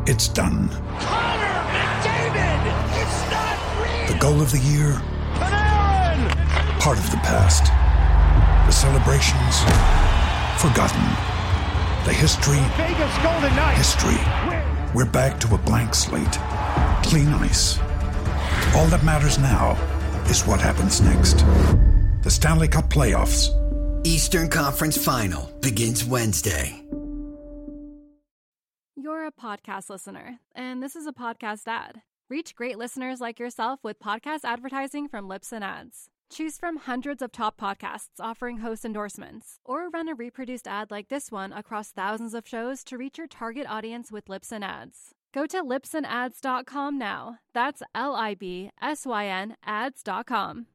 It's done. Connor McDavid! It's not real! The goal of the year? Panarin! Part of the past. The celebrations? Forgotten. The history? Vegas Golden Knights! History. We're back to a blank slate. Clean ice. All that matters now is what happens next. The Stanley Cup Playoffs. Eastern Conference Final begins Wednesday. You're a podcast listener, and this is a podcast ad. Reach great listeners like yourself with podcast advertising from Libsyn Ads. Choose from hundreds of top podcasts offering host endorsements, or run a reproduced ad like this one across thousands of shows to reach your target audience with Libsyn Ads. Go to libsynads.com now. That's LIBSYN ads.com.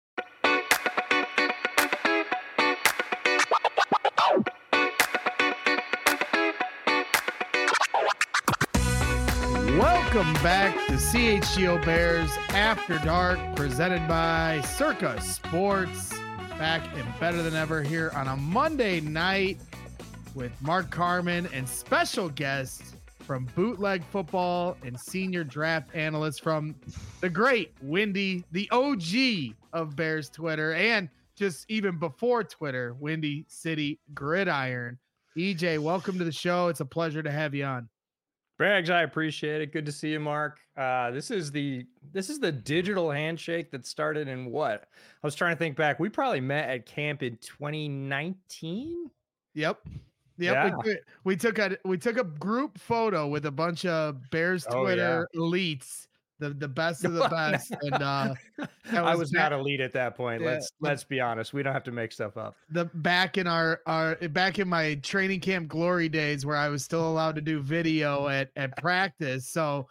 Welcome back to CHGO Bears After Dark, presented by Circa Sports. Back and better than ever here on a Monday night with Mark Carman and special guests from Bootleg Football and senior draft analyst from the great Windy, the OG of Bears Twitter, and just even before Twitter, Windy City Gridiron. EJ, welcome to the show. It's a pleasure to have you on. Braggs, I appreciate it. Good to see you, Mark. This is the digital handshake that started in what? I was trying to think back. We probably met at camp in 2019. Yep. Yeah. We took a group photo with a bunch of Bears Twitter elites, the best of the best. And I was not elite at that point. Yeah, let's be honest. We don't have to make stuff up. Back in my training camp glory days where I was still allowed to do video at practice. So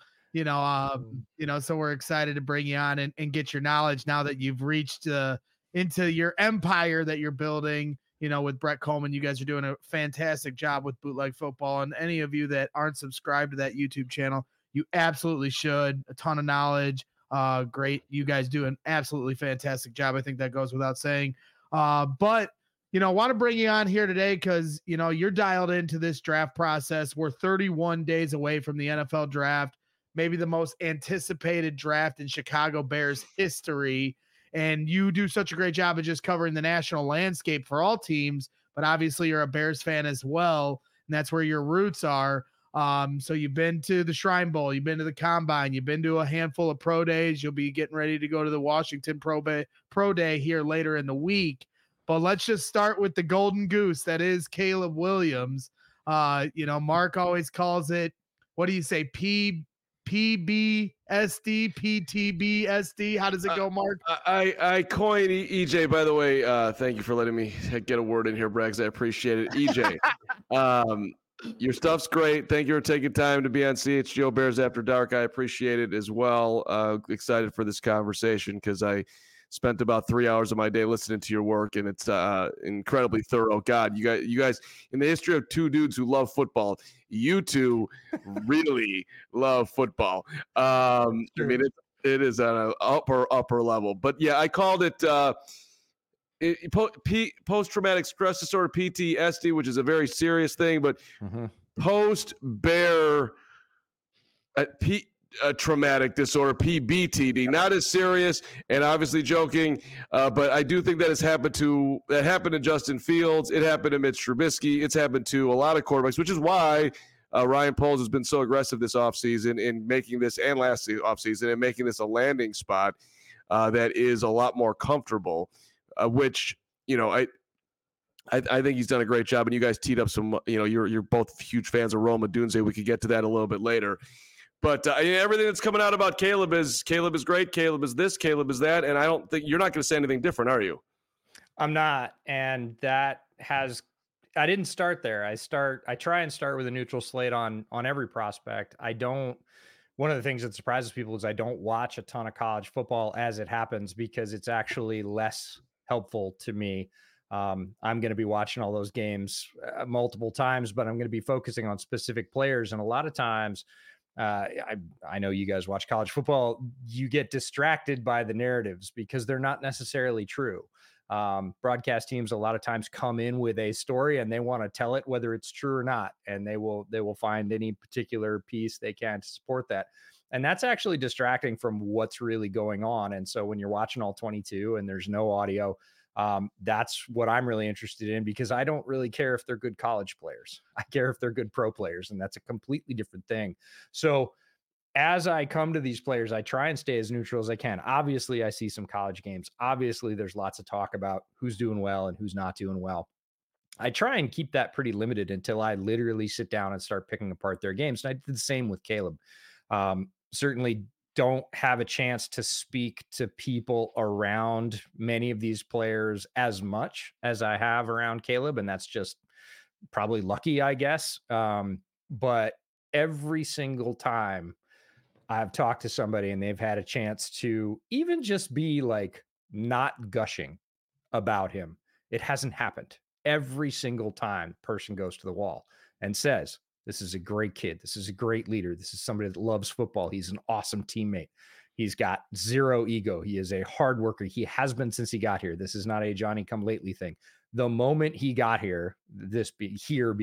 so we're excited to bring you on and get your knowledge now that you've reached into your empire that you're building. With Brett Coleman, you guys are doing a fantastic job with Bootleg Football. And any of you that aren't subscribed to that YouTube channel, you absolutely should. A ton of knowledge. Great. You guys do an absolutely fantastic job. I think that goes without saying. But want to bring you on here today because, you're dialed into this draft process. We're 31 days away from the NFL draft, maybe the most anticipated draft in Chicago Bears history. And you do such a great job of just covering the national landscape for all teams, but obviously you're a Bears fan as well, and that's where your roots are. So you've been to the Shrine Bowl, you've been to the Combine, you've been to a handful of pro days. You'll be getting ready to go to the Washington Pro Day here later in the week. But let's just start with the golden goose that is Caleb Williams. Mark always calls it, what do you say, PBSD, PTBSD. How does it go, Mark? I coined EJ, by the way. Thank you for letting me get a word in here, Braggs. I appreciate it. EJ, your stuff's great. Thank you for taking time to be on CHGO Bears After Dark. I appreciate it as well. Excited for this conversation because I spent about 3 hours of my day listening to your work, and it's incredibly thorough. God, you guys, in the history of two dudes who love football, you two really love football. I mean, it is at an upper level. But yeah, I called it post-traumatic stress disorder, PTSD, which is a very serious thing, but post-bear traumatic disorder, PBTD, not as serious, and obviously joking, but I do think that happened to Justin Fields. It happened to Mitch Trubisky. It's happened to a lot of quarterbacks, which is why Ryan Poles has been so aggressive this offseason in making this, and last offseason, and making this a landing spot that is a lot more comfortable, which, I think he's done a great job, and you guys teed up some, you're both huge fans of Rome Odunze. We could get to that a little bit later. But everything that's coming out about Caleb is great. Caleb is this, Caleb is that. And I don't think you're not going to say anything different, are you? I'm not. And I didn't start there. I try and start with a neutral slate on every prospect. One of the things that surprises people is I don't watch a ton of college football as it happens because it's actually less helpful to me. I'm going to be watching all those games multiple times, but I'm going to be focusing on specific players. And a lot of times, I know you guys watch college football, you get distracted by the narratives because they're not necessarily true. Broadcast teams a lot of times come in with a story and they want to tell it whether it's true or not, and they will find any particular piece they can to support that. And that's actually distracting from what's really going on. And so when you're watching all 22 and there's no audio, that's what I'm really interested in, because I don't really care if they're good college players. I care if they're good pro players, and that's a completely different thing. So as I come to these players, I try and stay as neutral as I can. Obviously, I see some college games. Obviously, there's lots of talk about who's doing well and who's not doing well. I try and keep that pretty limited until I literally sit down and start picking apart their games. And I did the same with Caleb. Certainly don't have a chance to speak to people around many of these players as much as I have around Caleb. And that's just probably lucky, I guess. But every single time I've talked to somebody and they've had a chance to even just be like not gushing about him, it hasn't happened. Every single time the person goes to the wall and says, this is a great kid. This is a great leader. This is somebody that loves football. He's an awesome teammate. He's got zero ego. He is a hard worker. He has been since he got here. This is not a Johnny come lately thing. The moment he got here, being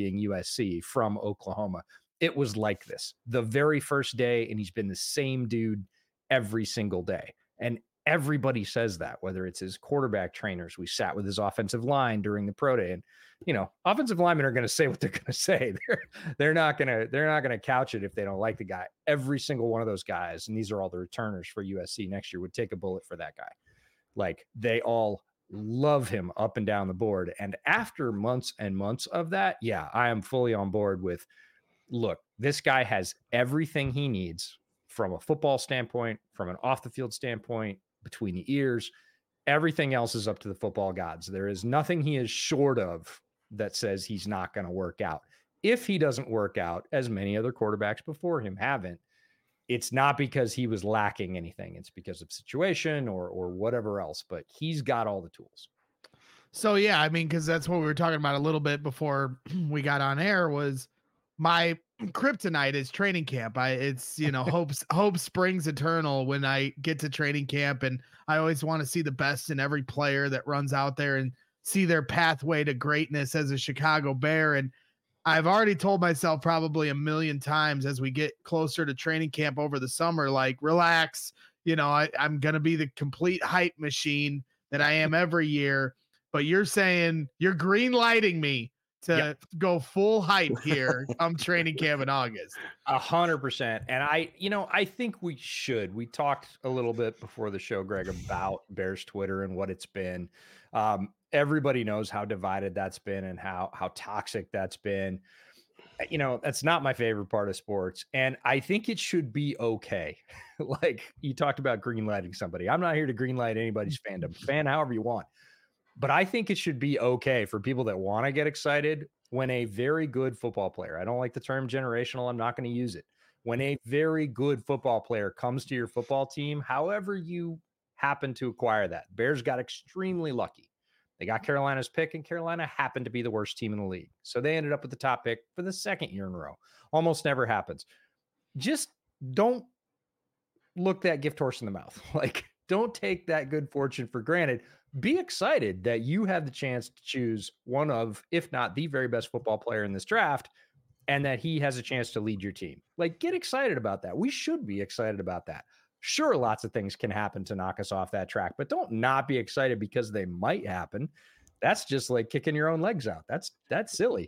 USC from Oklahoma, it was like this. The very first day, and he's been the same dude every single day. And everybody says that, whether it's his quarterback trainers. We sat with his offensive line during the pro day, and offensive linemen are going to say what they're going to say. They're not going to couch it if they don't like the guy. Every single one of those guys, and these are all the returners for USC next year, would take a bullet for that guy. Like, they all love him up and down the board. And after months and months of that, yeah, I am fully on board with, look, this guy has everything he needs from a football standpoint, from an off the field standpoint, between the ears. Everything else is up to the football gods. There is nothing he is short of that says he's not going to work out. If he doesn't work out, as many other quarterbacks before him haven't, it's not because he was lacking anything. It's because of situation or whatever else, but he's got all the tools. So, yeah, I mean, because that's what we were talking about a little bit before we got on air, was my kryptonite is training camp. It's hope springs eternal when I get to training camp, and I always want to see the best in every player that runs out there and see their pathway to greatness as a Chicago Bear. And I've already told myself probably a million times as we get closer to training camp over the summer, like, relax, I'm going to be the complete hype machine that I am every year. But you're saying you're green lighting me to go full hype here come training camp in August. 100%. And I think we should. We talked a little bit before the show, Greg, about Bears Twitter and what it's been. Everybody knows how divided that's been and how toxic that's been. That's not my favorite part of sports. And I think it should be okay. Like, you talked about green lighting somebody. I'm not here to green light anybody's fandom. Fan however you want. But I think it should be okay for people that want to get excited when a very good football player, I don't like the term generational, I'm not going to use it. When a very good football player comes to your football team, however you happen to acquire that, Bears got extremely lucky. They got Carolina's pick, and Carolina happened to be the worst team in the league. So they ended up with the top pick for the second year in a row. Almost never happens. Just don't look that gift horse in the mouth. Like, don't take that good fortune for granted. Be excited that you have the chance to choose one of, if not the very best football player in this draft, and that he has a chance to lead your team. Like, get excited about that. We should be excited about that. Sure, lots of things can happen to knock us off that track, but don't not be excited because they might happen. That's just like kicking your own legs out. That's silly.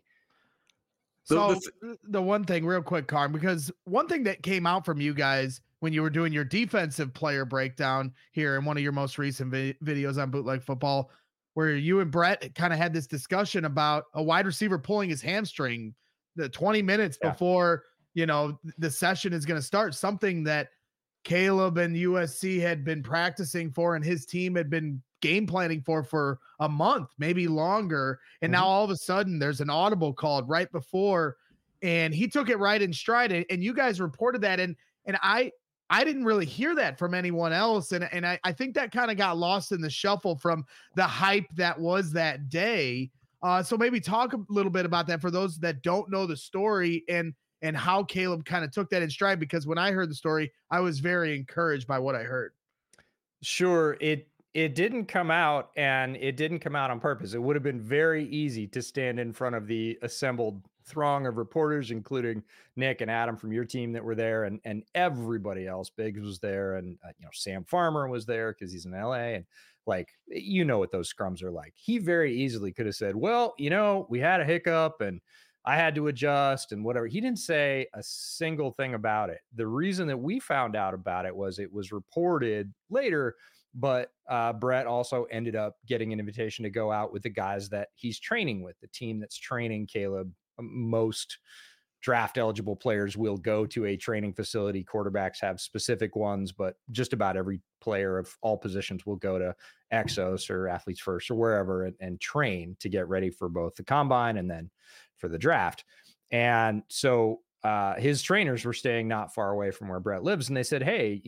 So the one thing real quick, Carm, because one thing that came out from you guys when you were doing your defensive player breakdown here in one of your most recent videos on Bootleg Football, where you and Brett kind of had this discussion about a wide receiver pulling his hamstring the 20 minutes before, the session is going to start, something that Caleb and USC had been practicing for and his team had been game planning for a month, maybe longer. And now all of a sudden there's an audible called right before, and he took it right in stride. And you guys reported that. And I didn't really hear that from anyone else. And I think that kind of got lost in the shuffle from the hype that was that day. So maybe talk a little bit about that for those that don't know the story and how Caleb kind of took that in stride, because when I heard the story, I was very encouraged by what I heard. Sure. it didn't come out, and it didn't come out on purpose. It would have been very easy to stand in front of the assembled throng of reporters, including Nick and Adam from your team that were there, and everybody else. Biggs was there, and Sam Farmer was there because he's in LA, and like, what those scrums are like. He very easily could have said, well, we had a hiccup and I had to adjust and whatever. He didn't say a single thing about it. The reason that we found out about it was reported later, but Brett also ended up getting an invitation to go out with the guys that he's training with, the team that's training Caleb. Most draft eligible players will go to a training facility. Quarterbacks have specific ones, but just about every player of all positions will go to Exos or Athletes First or wherever and train to get ready for both the combine and then for the draft. And so his trainers were staying not far away from where Brett lives. And they said, hey,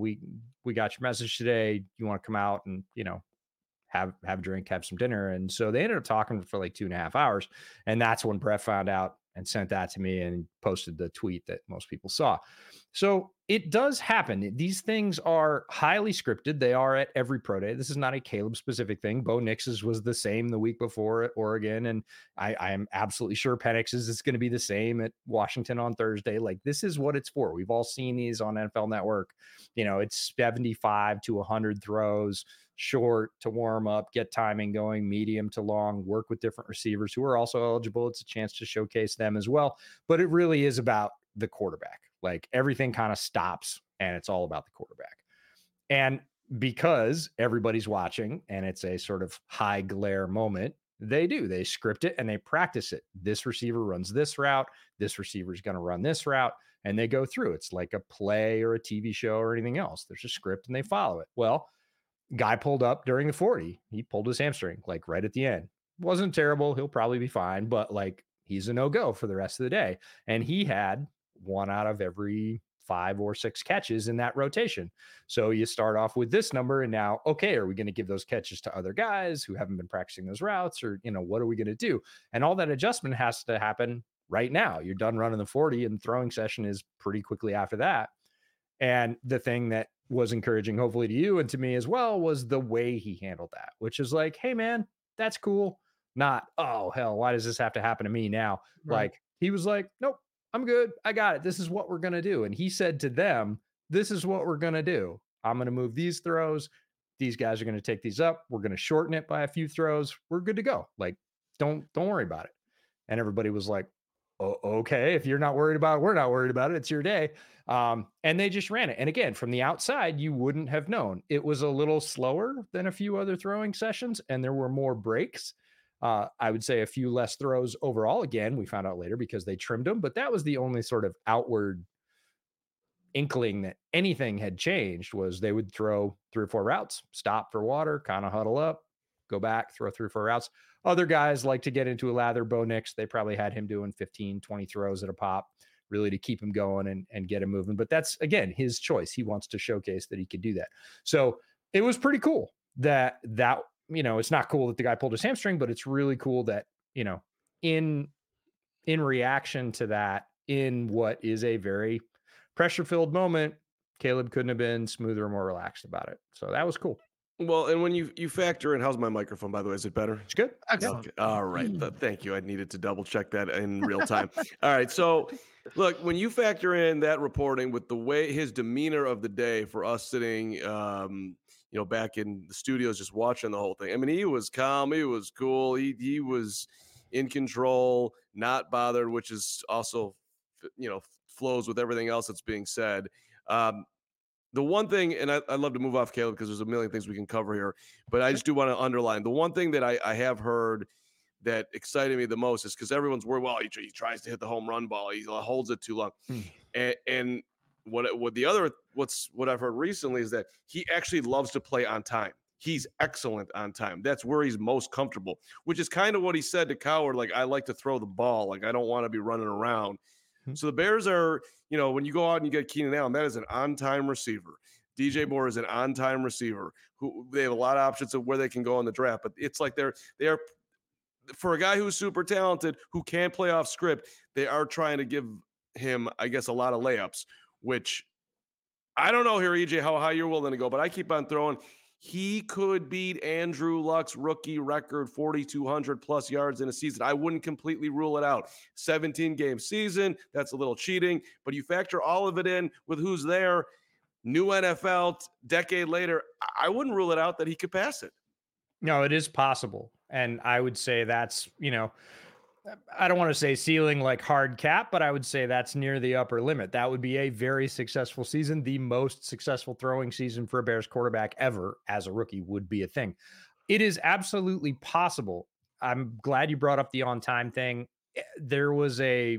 we got your message today. You want to come out and, have a drink, have some dinner. And so they ended up talking for like 2.5 hours. And that's when Brett found out and sent that to me and posted the tweet that most people saw. So it does happen. These things are highly scripted. They are at every pro day. This is not a Caleb specific thing. Bo Nix's was the same the week before at Oregon. And I am absolutely sure Penix's is going to be the same at Washington on Thursday. Like, this is what it's for. We've all seen these on NFL Network. It's 75 to 100 throws, short to warm up, get timing going, medium to long, work with different receivers who are also eligible. It's a chance to showcase them as well. But it really is about the quarterback. Like, everything kind of stops and it's all about the quarterback. And because everybody's watching and it's a sort of high glare moment, they script it and they practice it. This receiver runs this route. This receiver is going to run this route. And they go through. It's like a play or a TV show or anything else. There's a script and they follow it. Well, guy pulled up during the 40. He pulled his hamstring, like right at the end. Wasn't terrible. He'll probably be fine, but like, he's a no-go for the rest of the day. And he had 1 out of every 5 or 6 catches in that rotation. So you start off with this number and now, okay, are we going to give those catches to other guys who haven't been practicing those routes, or, what are we going to do? And all that adjustment has to happen right now. You're done running the 40 and throwing session is pretty quickly after that. And the thing that was encouraging, hopefully to you and to me as well, was the way he handled that, which is like, hey man, that's cool. Not, oh hell, why does this have to happen to me now? Right. Like, he was like, nope, I'm good. I got it. This is what we're going to do. And he said to them, this is what we're going to do. I'm going to move these throws. These guys are going to take these up. We're going to shorten it by a few throws. We're good to go. Like, don't worry about it. And everybody was like, oh, okay, if you're not worried about it, we're not worried about it. It's your day. And they just ran it. And again, from the outside, you wouldn't have known. It was a little slower than a few other throwing sessions, and there were more breaks. I would say a few less throws overall. Again, we found out later because they trimmed them, but that was the only sort of outward inkling that anything had changed. Was they would throw 3 or 4 routes, stop for water, kind of huddle up, go back, throw 3 or 4 routes. Other guys like to get into a lather. Bo Nix, they probably had him doing 15, 20 throws at a pop, really to keep him going and get him moving. But that's, again, his choice. He wants to showcase that he could do that. So it was pretty cool that it's not cool that the guy pulled his hamstring, but it's really cool that, in reaction to that, in what is a very pressure-filled moment, Caleb couldn't have been smoother or more relaxed about it. So that was cool. Well, and when you factor in, how's my microphone, by the way? Is it better? It's good. Okay. All right. Thank you. I needed to double check that in real time. All right. So look, when you factor in that reporting with the way his demeanor of the day for us sitting, back in the studios, just watching the whole thing. I mean, he was calm. He was cool. He was in control, not bothered, which is also, flows with everything else that's being said. The one thing, and I'd love to move off Caleb because there's a million things we can cover here, but I just do want to underline the one thing that I have heard that excited me the most is because everyone's worried, well, he tries to hit the home run ball. He holds it too long. And what I've heard recently is that he actually loves to play on time. He's excellent on time. That's where he's most comfortable, which is kind of what he said to Coward. Like, I like to throw the ball. Like, I don't want to be running around. So the Bears are, when you go out and you get Keenan Allen, that is an on-time receiver. DJ Moore is an on-time receiver who they have a lot of options of where they can go in the draft, but it's like they are for a guy who's super talented, who can play off script, they are trying to give him, I guess, a lot of layups, which I don't know here, EJ, how high you're willing to go, but I keep on throwing. he could beat Andrew Luck's rookie record, 4,200 plus yards in a season. I wouldn't completely rule it out. 17-game season, that's a little cheating, but you factor all of it in with who's there, new NFL, decade later, I wouldn't rule it out that he could pass it. No, it is possible. And I would say that's, I don't want to say ceiling like hard cap, but I would say that's near the upper limit. That would be a very successful season. The most successful throwing season for a Bears quarterback ever as a rookie would be a thing. It is absolutely possible. I'm glad you brought up the on-time thing. There was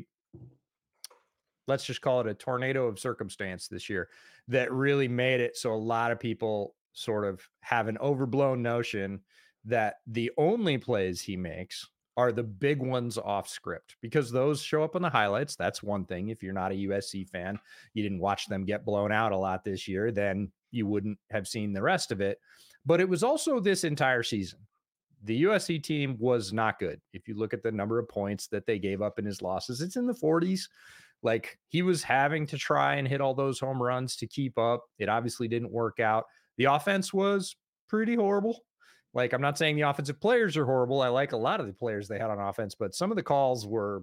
let's just call it a tornado of circumstance this year that really made it so a lot of people sort of have an overblown notion that the only plays he makes are the big ones off script, because those show up in the highlights. That's one thing. If you're not a USC fan, you didn't watch them get blown out a lot this year, then you wouldn't have seen the rest of it. But it was also this entire season. The USC team was not good. If you look at the number of points that they gave up in his losses, it's in the 40s. Like, he was having to try and hit all those home runs to keep up. It obviously didn't work out. The offense was pretty horrible. Like, I'm not saying the offensive players are horrible. I like a lot of the players they had on offense, but some of the calls were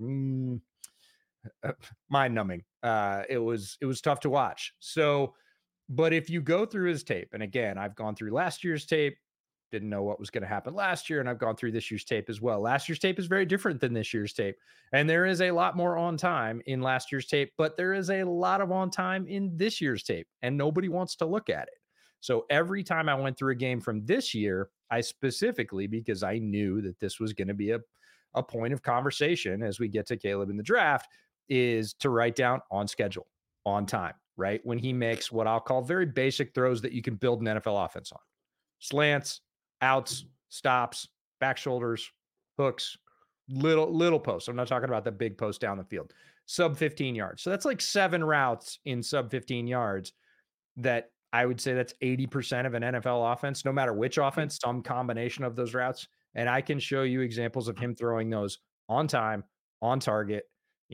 mind-numbing. It was tough to watch. So, but if you go through his tape, and again, I've gone through last year's tape, didn't know what was going to happen last year, and I've gone through this year's tape as well. Last year's tape is very different than this year's tape, and there is a lot more on time in last year's tape, but there is a lot of on time in this year's tape, and nobody wants to look at it. So every time I went through a game from this year, I specifically, because I knew that this was going to be a point of conversation as we get to Caleb in the draft, is to write down on schedule, on time, right? When he makes what I'll call very basic throws that you can build an NFL offense on. Slants, outs, stops, back shoulders, hooks, little posts. I'm not talking about the big post down the field. Sub 15 yards. So that's like 7 routes in sub 15 yards that I would say that's 80% of an NFL offense, no matter which offense, some combination of those routes. And I can show you examples of him throwing those on time, on target,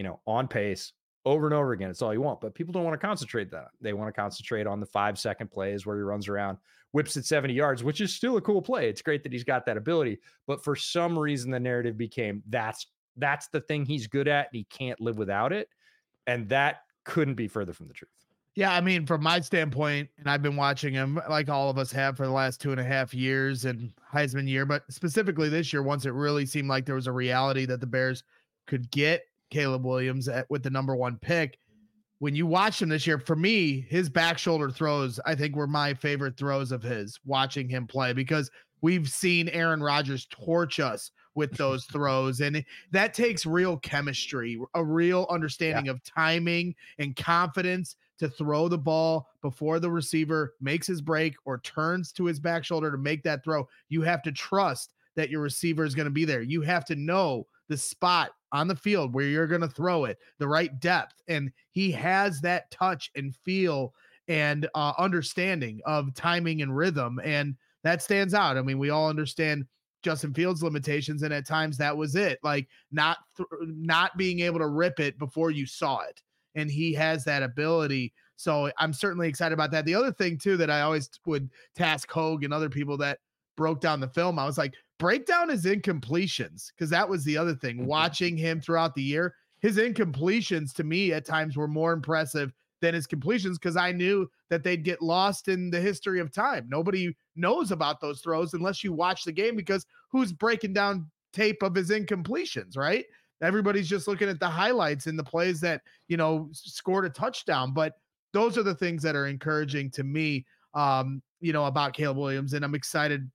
on pace, over and over again. It's all you want, but people don't want to concentrate that. They want to concentrate on the 5-second plays where he runs around, whips it 70 yards, which is still a cool play. It's great that he's got that ability, but for some reason the narrative became that's the thing he's good at, and he can't live without it. And that couldn't be further from the truth. Yeah, I mean, from my standpoint, and I've been watching him like all of us have for the last 2.5 years and Heisman year, but specifically this year, once it really seemed like there was a reality that the Bears could get Caleb Williams with the number 1 pick. When you watch him this year, for me, his back shoulder throws, I think, were my favorite throws of his, watching him play, because we've seen Aaron Rodgers torch us with those throws. And that takes real chemistry, a real understanding of timing and confidence to throw the ball before the receiver makes his break or turns to his back shoulder to make that throw. You have to trust that your receiver is going to be there. You have to know the spot on the field where you're going to throw it, the right depth. And he has that touch and feel and understanding of timing and rhythm. And that stands out. I mean, we all understand Justin Fields' limitations, and at times that was it, like not being able to rip it before you saw it. And he has that ability. So I'm certainly excited about that. The other thing too, that I always would task Hogue and other people that broke down the film, I was like, break down his incompletions. Cause that was the other thing, watching him throughout the year, his incompletions to me at times were more impressive than his completions, because I knew that they'd get lost in the history of time. Nobody knows about those throws unless you watch the game, because who's breaking down tape of his incompletions, right? Everybody's just looking at the highlights and the plays that, scored a touchdown. But those are the things that are encouraging to me, about Caleb Williams. And I'm excited,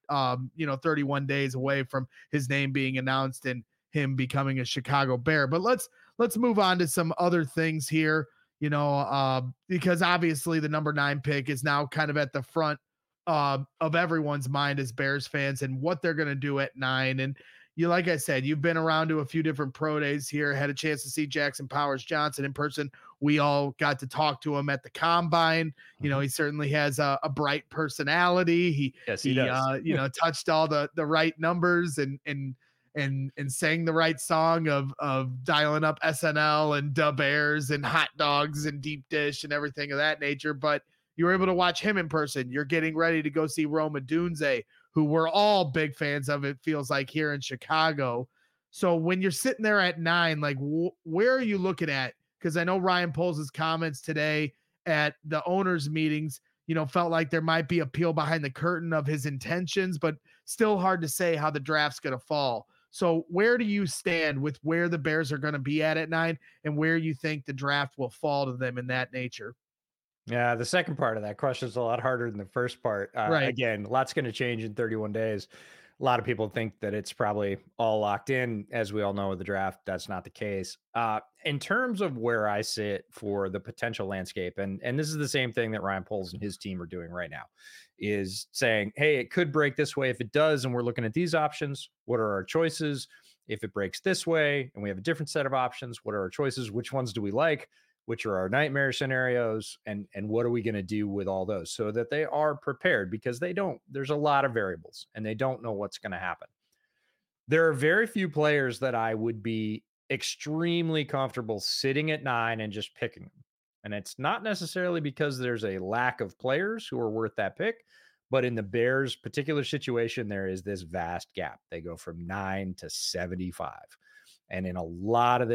31 days away from his name being announced and him becoming a Chicago Bear. But let's move on to some other things here. Because obviously the number 9 pick is now kind of at the front of everyone's mind as Bears fans and what they're going to do at 9. And like I said, you've been around to a few different pro days here, had a chance to see Jackson Powers Johnson in person. We all got to talk to him at the combine. He certainly has a bright personality. He does. Touched all the right numbers and sang the right song of dialing up SNL and Dub Airs and hot dogs and deep dish and everything of that nature. But you were able to watch him in person. You're getting ready to go see Rome Odunze, who we're all big fans of, it feels like, here in Chicago. So when you're sitting there at 9, like where are you looking at? Because I know Ryan Poles' comments today at the owners' meetings, felt like there might be a peel behind the curtain of his intentions, but still hard to say how the draft's going to fall. So where do you stand with where the Bears are going to be at 9 and where you think the draft will fall to them in that nature? Yeah, the second part of that question is a lot harder than the first part. Right. Again, lots going to change in 31 days. A lot of people think that it's probably all locked in. As we all know with the draft, that's not the case. In terms of where I sit for the potential landscape, and this is the same thing that Ryan Poles and his team are doing right now, is saying, hey, it could break this way. If it does, and we're looking at these options, what are our choices? If it breaks this way and we have a different set of options, what are our choices? Which ones do we like? Which are our nightmare scenarios, and what are we going to do with all those, so that they are prepared, because there's a lot of variables and they don't know what's going to happen. There are very few players that I would be extremely comfortable sitting at 9 and just picking them. And it's not necessarily because there's a lack of players who are worth that pick, but in the Bears' particular situation, there is this vast gap. They go from 9 to 75. And in a lot of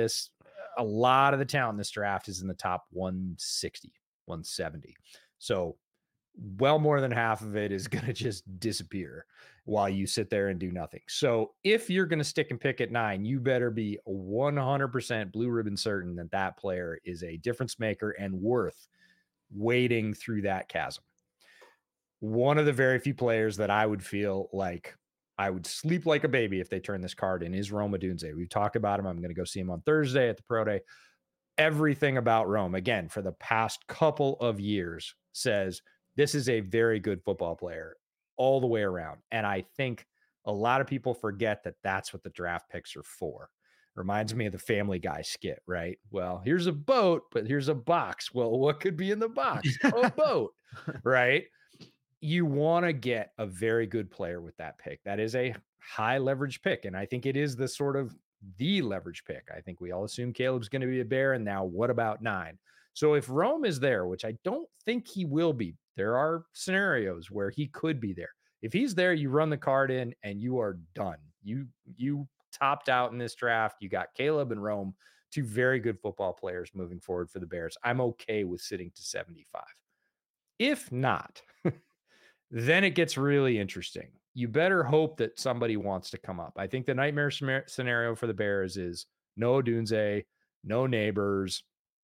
the talent in this draft is in the top 160, 170. So well more than half of it is going to just disappear while you sit there and do nothing. So if you're going to stick and pick at 9, you better be 100% blue ribbon certain that that player is a difference maker and worth wading through that chasm. One of the very few players that I would feel like I would sleep like a baby if they turn this card in is Rome Odunze. We've talked about him. I'm going to go see him on Thursday at the Pro Day. Everything about Rome, again, for the past couple of years, says this is a very good football player all the way around. And I think a lot of people forget that that's what the draft picks are for. Reminds me of the Family Guy skit, right? Well, here's a boat, but here's a box. Well, what could be in the box? A boat, right? You want to get a very good player with that pick. That is a high leverage pick. And I think it is the sort of the leverage pick. I think we all assume Caleb's going to be a Bear. And now what about 9? So if Rome is there, which I don't think he will be, there are scenarios where he could be there. If he's there, you run the card in and you are done. You topped out in this draft. You got Caleb and Rome, 2 very good football players moving forward for the Bears. I'm okay with sitting to 75. If not, then it gets really interesting. You better hope that somebody wants to come up. I think the nightmare scenario for the Bears is no Odunze, no Neighbors,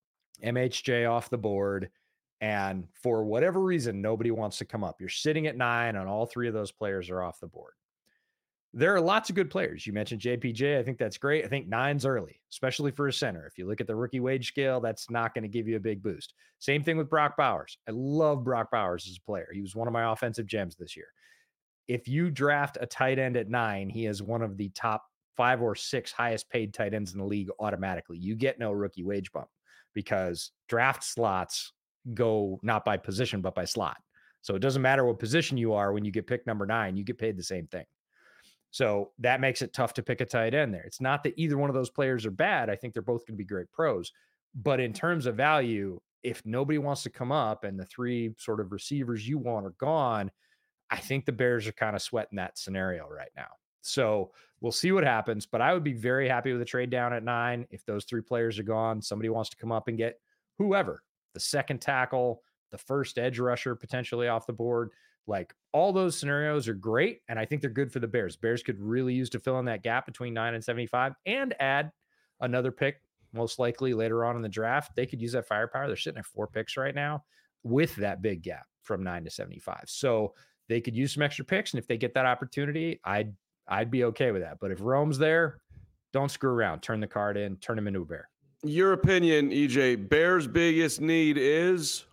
MHJ off the board, and for whatever reason, nobody wants to come up. You're sitting at 9, and all 3 of those players are off the board. There are lots of good players. You mentioned JPJ. I think that's great. I think 9's early, especially for a center. If you look at the rookie wage scale, that's not going to give you a big boost. Same thing with Brock Bowers. I love Brock Bowers as a player. He was one of my offensive gems this year. If you draft a tight end at 9, he is one of the top 5 or 6 highest paid tight ends in the league automatically. You get no rookie wage bump because draft slots go not by position, but by slot. So it doesn't matter what position you are. When you get picked number 9, you get paid the same thing. So that makes it tough to pick a tight end there. It's not that either one of those players are bad. I think they're both going to be great pros. But in terms of value, if nobody wants to come up and the 3 sort of receivers you want are gone, I think the Bears are kind of sweating that scenario right now. So we'll see what happens. But I would be very happy with a trade down at 9. If those 3 players are gone, somebody wants to come up and get whoever, the second tackle, the first edge rusher potentially off the board. Like, all those scenarios are great, and I think they're good for the Bears. Bears could really use to fill in that gap between 9 and 75 and add another pick, most likely later on in the draft. They could use that firepower. They're sitting at 4 picks right now with that big gap from 9 to 75. So they could use some extra picks, and if they get that opportunity, I'd be okay with that. But if Rome's there, don't screw around. Turn the card in. Turn him into a Bear. Your opinion, EJ, Bears' biggest need is?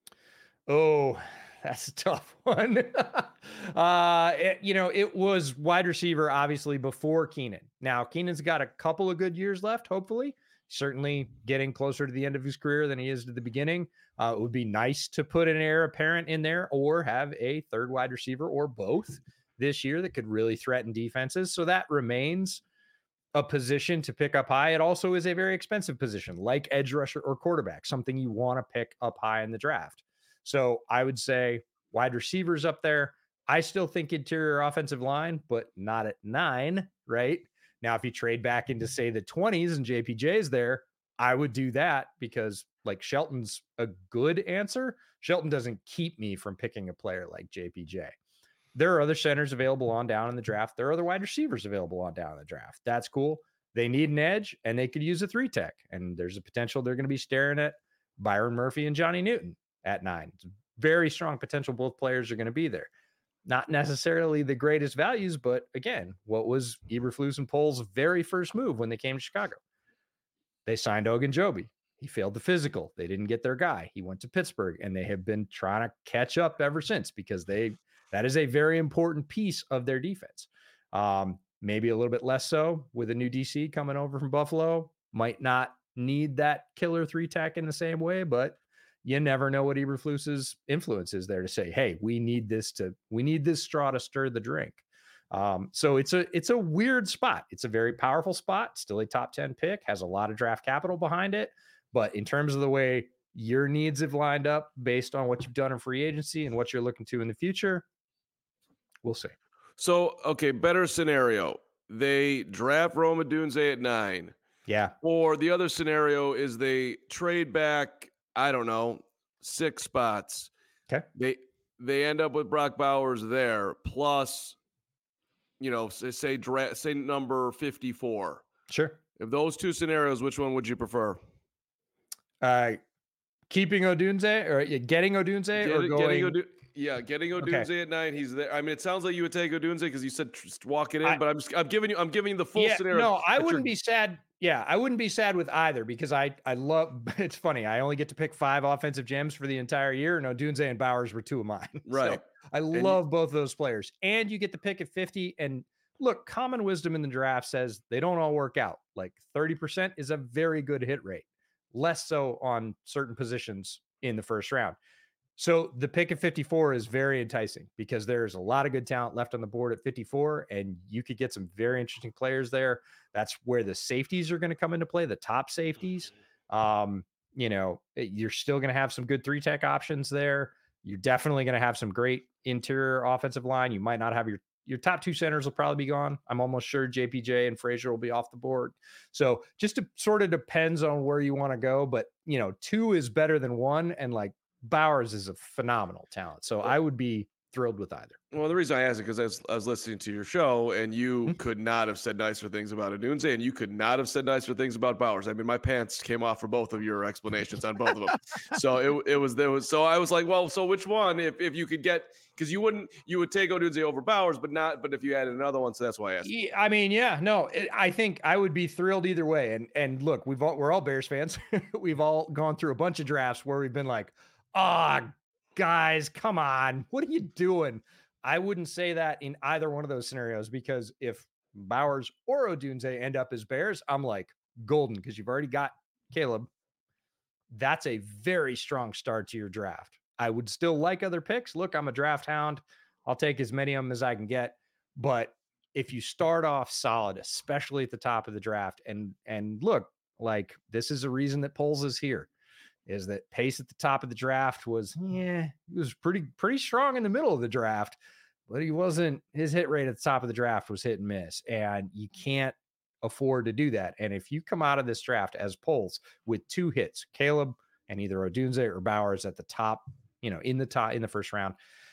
Oh, that's a tough one. It was wide receiver, obviously, before Keenan. Now, Keenan's got a couple of good years left, hopefully. Certainly getting closer to the end of his career than he is to the beginning. It would be nice to put an heir apparent in there or have a third wide receiver or both this year that could really threaten defenses. So that remains a position to pick up high. It also is a very expensive position, like edge rusher or quarterback, something you want to pick up high in the draft. So I would say wide receivers up there. I still think interior offensive line, but not at 9, right? Now, if you trade back into, say, the 20s and JPJ's there, I would do that because, like, Shelton's a good answer. Shelton doesn't keep me from picking a player like JPJ. There are other centers available on down in the draft. There are other wide receivers available on down in the draft. That's cool. They need an edge, and they could use a 3-tech. And there's a potential they're going to be staring at Byron Murphy and Johnny Newton at 9. It's very strong potential. Both players are going to be there. Not necessarily the greatest values, but again, what was Eberflus and Poles' very first move when they came to Chicago? They signed Ogunjobi. He failed the physical. They didn't get their guy. He went to Pittsburgh, and they have been trying to catch up ever since because that is a very important piece of their defense. Maybe a little bit less so with a new DC coming over from Buffalo. Might not need that killer 3-tech in the same way, but you never know what Eberflus's influence is there to say, hey, we need this straw to stir the drink. So it's a weird spot. It's a very powerful spot, still a top 10 pick, has a lot of draft capital behind it. But in terms of the way your needs have lined up based on what you've done in free agency and what you're looking to in the future, we'll see. So, okay, better scenario. They draft Rome Odunze at 9. Yeah. Or the other scenario is they trade back, I don't know, 6 spots. Okay. They end up with Brock Bowers there, plus, say number 54. Sure. If those two scenarios, which one would you prefer? Keeping Odunze or getting Odunze or going? Getting Odunze at 9. He's there. I mean, it sounds like you would take Odunze because you said just walk it in, but I'm giving you the full scenario. No, I wouldn't be sad. Yeah, I wouldn't be sad with either because I love. It's funny. I only get to pick 5 offensive gems for the entire year, and Odunze and Bowers were 2 of mine. Right. So I love both of those players, and you get to pick at 50. And look, common wisdom in the draft says they don't all work out. Like 30% is a very good hit rate. Less so on certain positions in the first round. So the pick at 54 is very enticing because there's a lot of good talent left on the board at 54, and you could get some very interesting players there. That's where the safeties are going to come into play, the top safeties. You're still going to have some good 3-tech options there. You're definitely going to have some great interior offensive line. You might not have your top 2 centers will probably be gone. I'm almost sure JPJ and Frazier will be off the board. So just sort of depends on where you want to go. But, 2 is better than 1. And like Bowers is a phenomenal talent. So I would be thrilled with either. Well, the reason I asked it because I was listening to your show and you could not have said nicer things about Odunze and you could not have said nicer things about Bowers. I mean, my pants came off for both of your explanations on both of them. So so I was like, well, so which one if you could get, because you would take Odunze over Bowers, but if you added another one. So that's why I asked. I mean, yeah, no, I think I would be thrilled either way. And look, we're all Bears fans. We've all gone through a bunch of drafts where we've been like, guys, come on. What are you doing? I wouldn't say that in either one of those scenarios because if Bowers or Odunze end up as Bears, I'm like golden because you've already got Caleb. That's a very strong start to your draft. I would still like other picks. Look, I'm a draft hound. I'll take as many of them as I can get. But if you start off solid, especially at the top of the draft, and look, like this is a reason that Poles is here. Is that pace at the top of the draft was pretty strong in the middle of the draft, but his hit rate at the top of the draft was hit and miss, and you can't afford to do that. And if you come out of this draft as Poles with 2 hits, Caleb and either Odunze or Bowers at the top, in the first round,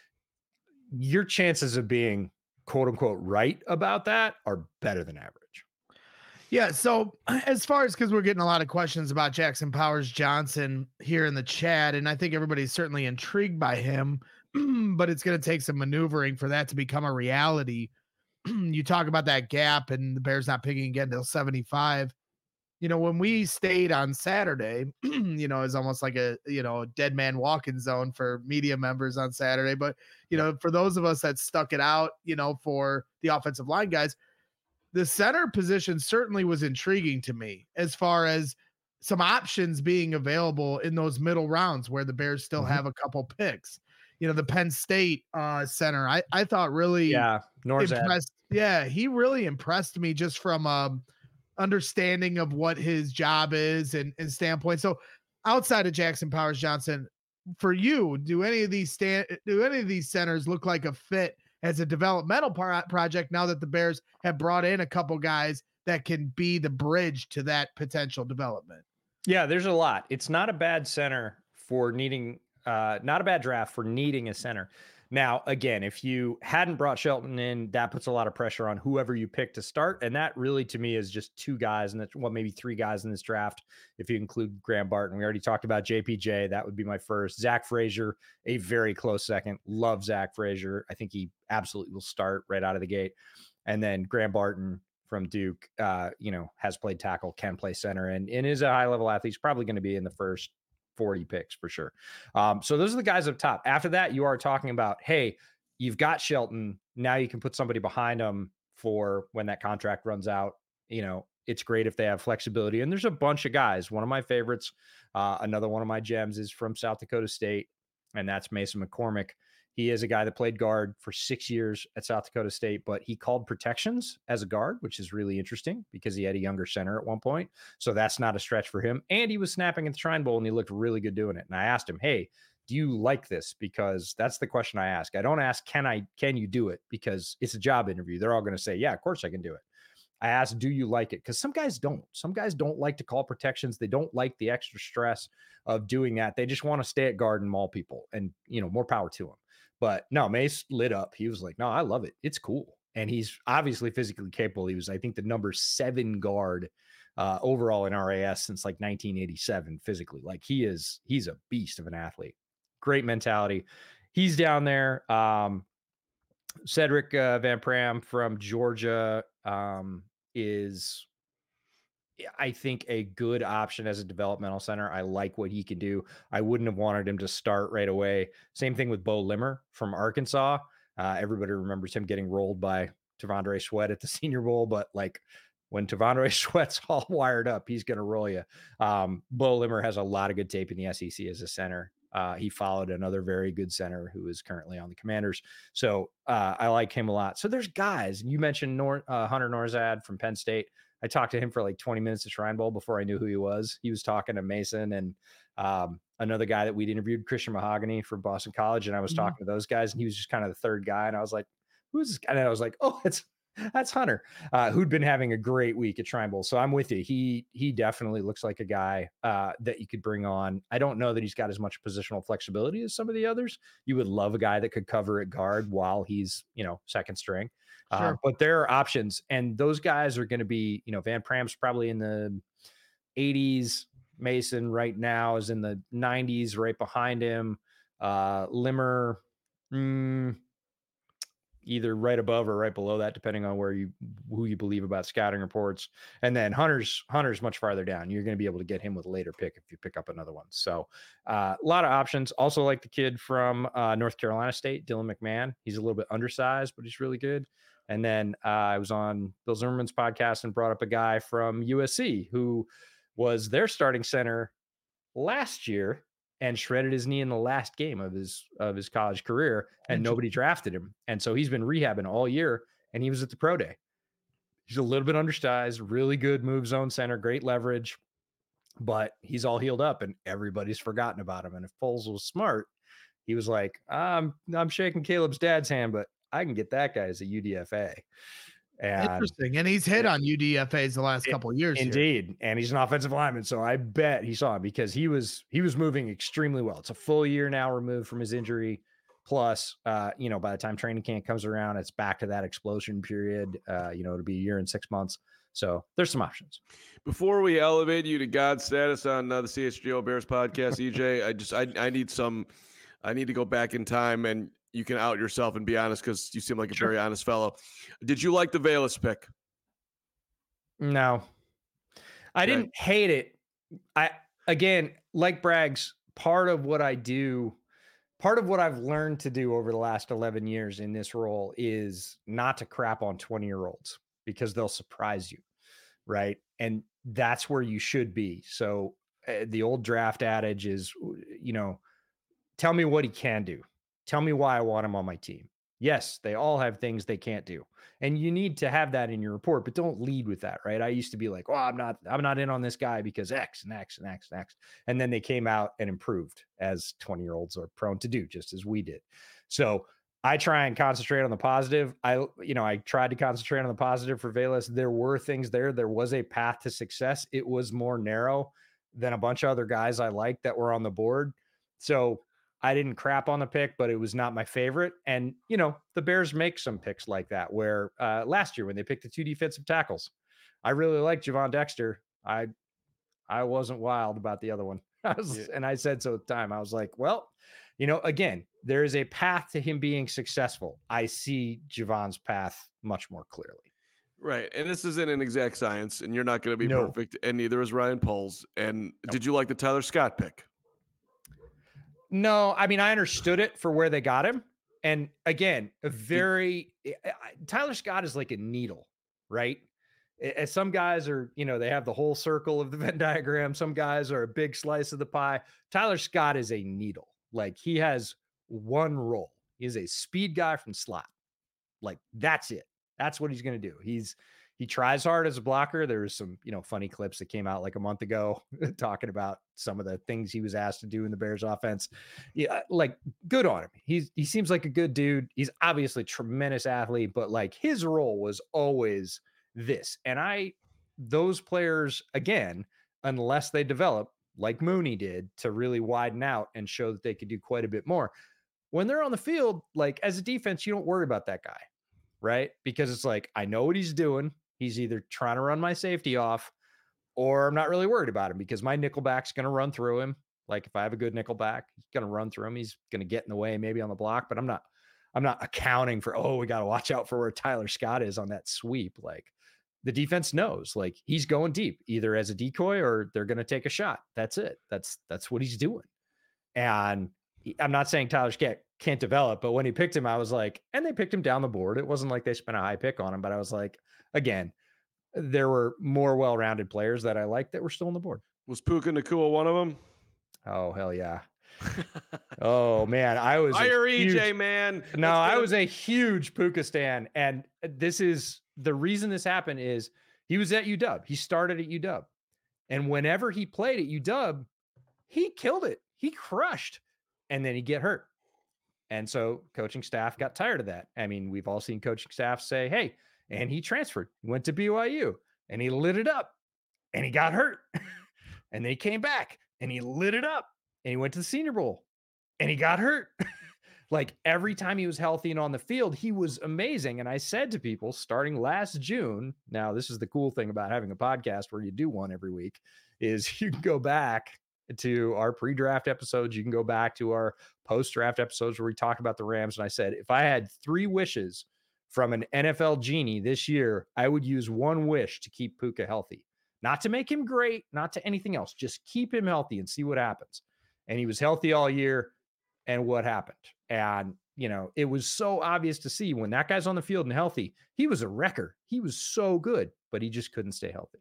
your chances of being quote unquote right about that are better than average. Yeah. So as far as, because we're getting a lot of questions about Jackson Powers Johnson here in the chat, and I think everybody's certainly intrigued by him, but it's going to take some maneuvering for that to become a reality. You talk about that gap and the Bears not picking again until 75. When we stayed on Saturday, it's almost like a dead man walking zone for media members on Saturday. But, for those of us that stuck it out, for the offensive line guys, the center position certainly was intriguing to me as far as some options being available in those middle rounds where the Bears still have a couple picks. The Penn State center, I thought really impressed. Yeah, he really impressed me just from understanding of what his job is and standpoint. So outside of Jackson Powers Johnson, for you, do any of these centers look like a fit as a developmental project now that the Bears have brought in a couple guys that can be the bridge to that potential development? Yeah, there's a lot. It's not a bad center for needing, not a bad draft for needing a center. Now, again, if you hadn't brought Shelton in, that puts a lot of pressure on whoever you pick to start. And that really, to me, is just two guys, and that's, well, maybe three guys in this draft, if you include Graham Barton. We already talked about JPJ. That would be my first. Zach Frazier, a very close second. Love Zach Frazier. I think he absolutely will start right out of the gate. And then Graham Barton from Duke, has played tackle, can play center, and is a high-level athlete. He's probably going to be in the first 40 picks for sure. So those are the guys up top. After that, you are talking about, hey, you've got Shelton. Now you can put somebody behind him for when that contract runs out. It's great if they have flexibility. And there's a bunch of guys. One of my favorites, another one of my gems is from South Dakota State, and that's Mason McCormick. He is a guy that played guard for 6 years at South Dakota State, but he called protections as a guard, which is really interesting because he had a younger center at one point. So that's not a stretch for him. And he was snapping at the Shrine Bowl, and he looked really good doing it. And I asked him, hey, do you like this? Because that's the question I ask. I don't ask, can you do it? Because it's a job interview. They're all going to say, yeah, of course I can do it. I asked, do you like it? Because some guys don't. Some guys don't like to call protections. They don't like the extra stress of doing that. They just want to stay at guard and maul people, and, more power to them. But no, Mace lit up. He was like, no, I love it. It's cool. And he's obviously physically capable. He was, I think, the number 7 guard overall in RAS since like 1987 physically. Like he's a beast of an athlete. Great mentality. He's down there. Cedric Van Pram from Georgia is, I think, a good option as a developmental center. I like what he can do. I wouldn't have wanted him to start right away. Same thing with Bo Limmer from Arkansas. Everybody remembers him getting rolled by Tavondre Sweat at the Senior Bowl, but like when Tavondre Sweat's all wired up, he's going to roll you. Bo Limmer has a lot of good tape in the SEC as a center. He followed another very good center who is currently on the Commanders. So I like him a lot. So there's guys. You mentioned Hunter Norzad from Penn State. I talked to him for like 20 minutes at Shrine Bowl before I knew who he was. He was talking to Mason and another guy that we'd interviewed, Christian Mahogany from Boston College. And I was talking to those guys, and he was just kind of the third guy. And I was like, who's this guy? And I was like, oh, that's Hunter, who'd been having a great week at Shrine Bowl. So I'm with you. He definitely looks like a guy that you could bring on. I don't know that he's got as much positional flexibility as some of the others. You would love a guy that could cover at guard while he's, second string. Sure. But there are options, and those guys are going to be, Van Pram's probably in the 80s. Mason right now is in the 90s, right behind him. Limmer, either right above or right below that, depending on who you believe about scouting reports. And then Hunter's much farther down. You're going to be able to get him with a later pick if you pick up another one. So a lot of options. Also like the kid from North Carolina State, Dylan McMahon. He's a little bit undersized, but he's really good. And then I was on Bill Zimmerman's podcast and brought up a guy from USC who was their starting center last year and shredded his knee in the last game of his college career, and nobody drafted him. And so he's been rehabbing all year, and he was at the pro day. He's a little bit undersized, really good move zone center, great leverage, but he's all healed up and everybody's forgotten about him. And if Foles was smart, he was like, I'm shaking Caleb's dad's hand, but I can get that guy as a UDFA. And interesting. And he's hit on UDFAs the last couple of years. Indeed. Here. And he's an offensive lineman. So I bet he saw him because he was moving extremely well. It's a full year now removed from his injury. Plus, by the time training camp comes around, it's back to that explosion period. It'll be a year and 6 months. So there's some options. Before we elevate you to God status on the CHGO Bears podcast, EJ, I need to go back in time, and you can out yourself and be honest because you seem like a very honest fellow. Did you like the Velus pick? No, I didn't hate it. Again, like Braggs, part of what I've learned to do over the last 11 years in this role is not to crap on 20-year-olds because they'll surprise you. Right. And that's where you should be. So the old draft adage is, tell me what he can do. Tell me why I want him on my team. Yes, they all have things they can't do. And you need to have that in your report, but don't lead with that, right? I used to be like, "Oh, I'm not in on this guy because X and X and X and X." And then they came out and improved, as 20-year-olds are prone to do, just as we did. So I try and concentrate on the positive. I tried to concentrate on the positive for Velus. There were things there. There was a path to success. It was more narrow than a bunch of other guys I liked that were on the board. So I didn't crap on the pick, but it was not my favorite. And, the Bears make some picks like that, where last year when they picked the 2 defensive tackles, I really liked Javon Dexter. I wasn't wild about the other one. And I said so at the time. I was like, well, again, there is a path to him being successful. I see Javon's path much more clearly. Right. And this isn't an exact science, and you're not going to be perfect, and neither is Ryan Poles. And did you like the Tyler Scott pick? No, I mean, I understood it for where they got him. And again, Tyler Scott is like a needle, right? As some guys are, they have the whole circle of the Venn diagram. Some guys are a big slice of the pie. Tyler Scott is a needle. Like, he has one role. He is a speed guy from slot. Like, that's it. That's what he's going to do. He tries hard as a blocker. There's some, funny clips that came out like a month ago talking about some of the things he was asked to do in the Bears offense. Yeah, like, good on him. He seems like a good dude. He's obviously a tremendous athlete, but like, his role was always this. And those players, again, unless they develop like Mooney did to really widen out and show that they could do quite a bit more, when they're on the field, like, as a defense, you don't worry about that guy, right? Because it's like, I know what he's doing. He's either trying to run my safety off, or I'm not really worried about him because my nickelback's going to run through him. Like, if I have a good nickelback, he's going to run through him. He's going to get in the way, maybe on the block, but I'm not accounting for, we got to watch out for where Tyler Scott is on that sweep. Like, the defense knows, like, he's going deep either as a decoy or they're going to take a shot. That's it. That's what he's doing. And I'm not saying Tyler Scott can't develop, but when he picked him, I was like, and they picked him down the board. It wasn't like they spent a high pick on him, but I was like, again, there were more well-rounded players that I liked that were still on the board. Was Puka Nacua one of them? Oh, hell yeah. Oh, man. I was EJ, man. I was a huge Puka stan. And this is the reason this happened is he was at UW. He started at UW. And whenever he played at UW, he killed it. He crushed. And then he'd get hurt. And so coaching staff got tired of that. I mean, we've all seen coaching staff say, hey, and he transferred. He went to BYU and he lit it up and he got hurt. And then he came back and he lit it up and he went to the Senior Bowl and he got hurt. Like, every time he was healthy and on the field, he was amazing. And I said to people starting last June, now this is the cool thing about having a podcast where you do one every week, is you can go back to our pre-draft episodes. You can go back to our post-draft episodes where we talked about the Rams. And I said, if I had 3 wishes from an NFL genie this year, I would use 1 wish to keep Puka healthy. Not to make him great, not to anything else. Just keep him healthy and see what happens. And he was healthy all year. And what happened? And, it was so obvious to see when that guy's on the field and healthy, he was a wrecker. He was so good, but he just couldn't stay healthy.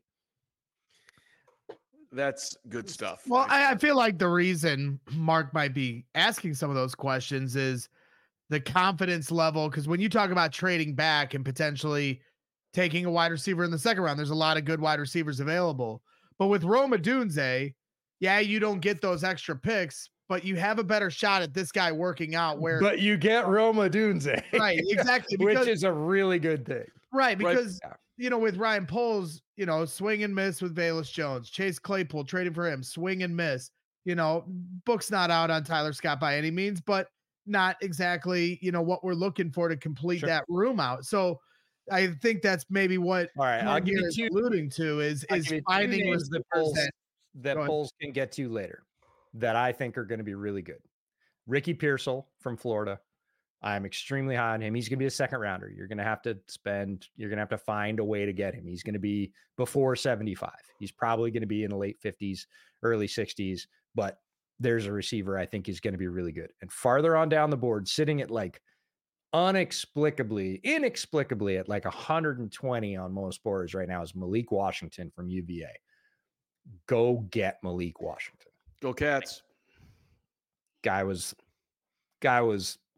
That's good stuff. Well, I feel like the reason Mark might be asking some of those questions is the confidence level. Because when you talk about trading back and potentially taking a wide receiver in the second round, there's a lot of good wide receivers available. But with Rome Odunze, yeah, you don't get those extra picks, but you have a better shot at this guy working out. But you get Rome Odunze. Right, exactly. Which is a really good thing. Right, because, with Ryan Poles, swing and miss with Velus Jones, Chase Claypool, traded for him, swing and miss. Book's not out on Tyler Scott by any means, but not exactly, what we're looking for to complete that room out. So I think that's maybe what I'll give you 2 alluding to is finding the Poles can get to later that I think are going to be really good. Ricky Pearsall from Florida. I'm extremely high on him. He's going to be a second rounder. You're going to have to find a way to get him. He's going to be before 75. He's probably going to be in the late 50s, early 60s, but there's a receiver I think is going to be really good. And farther on down the board, sitting at like inexplicably at like 120 on most boards right now is Malik Washington from UVA. Go get Malik Washington. Go Cats. Guy was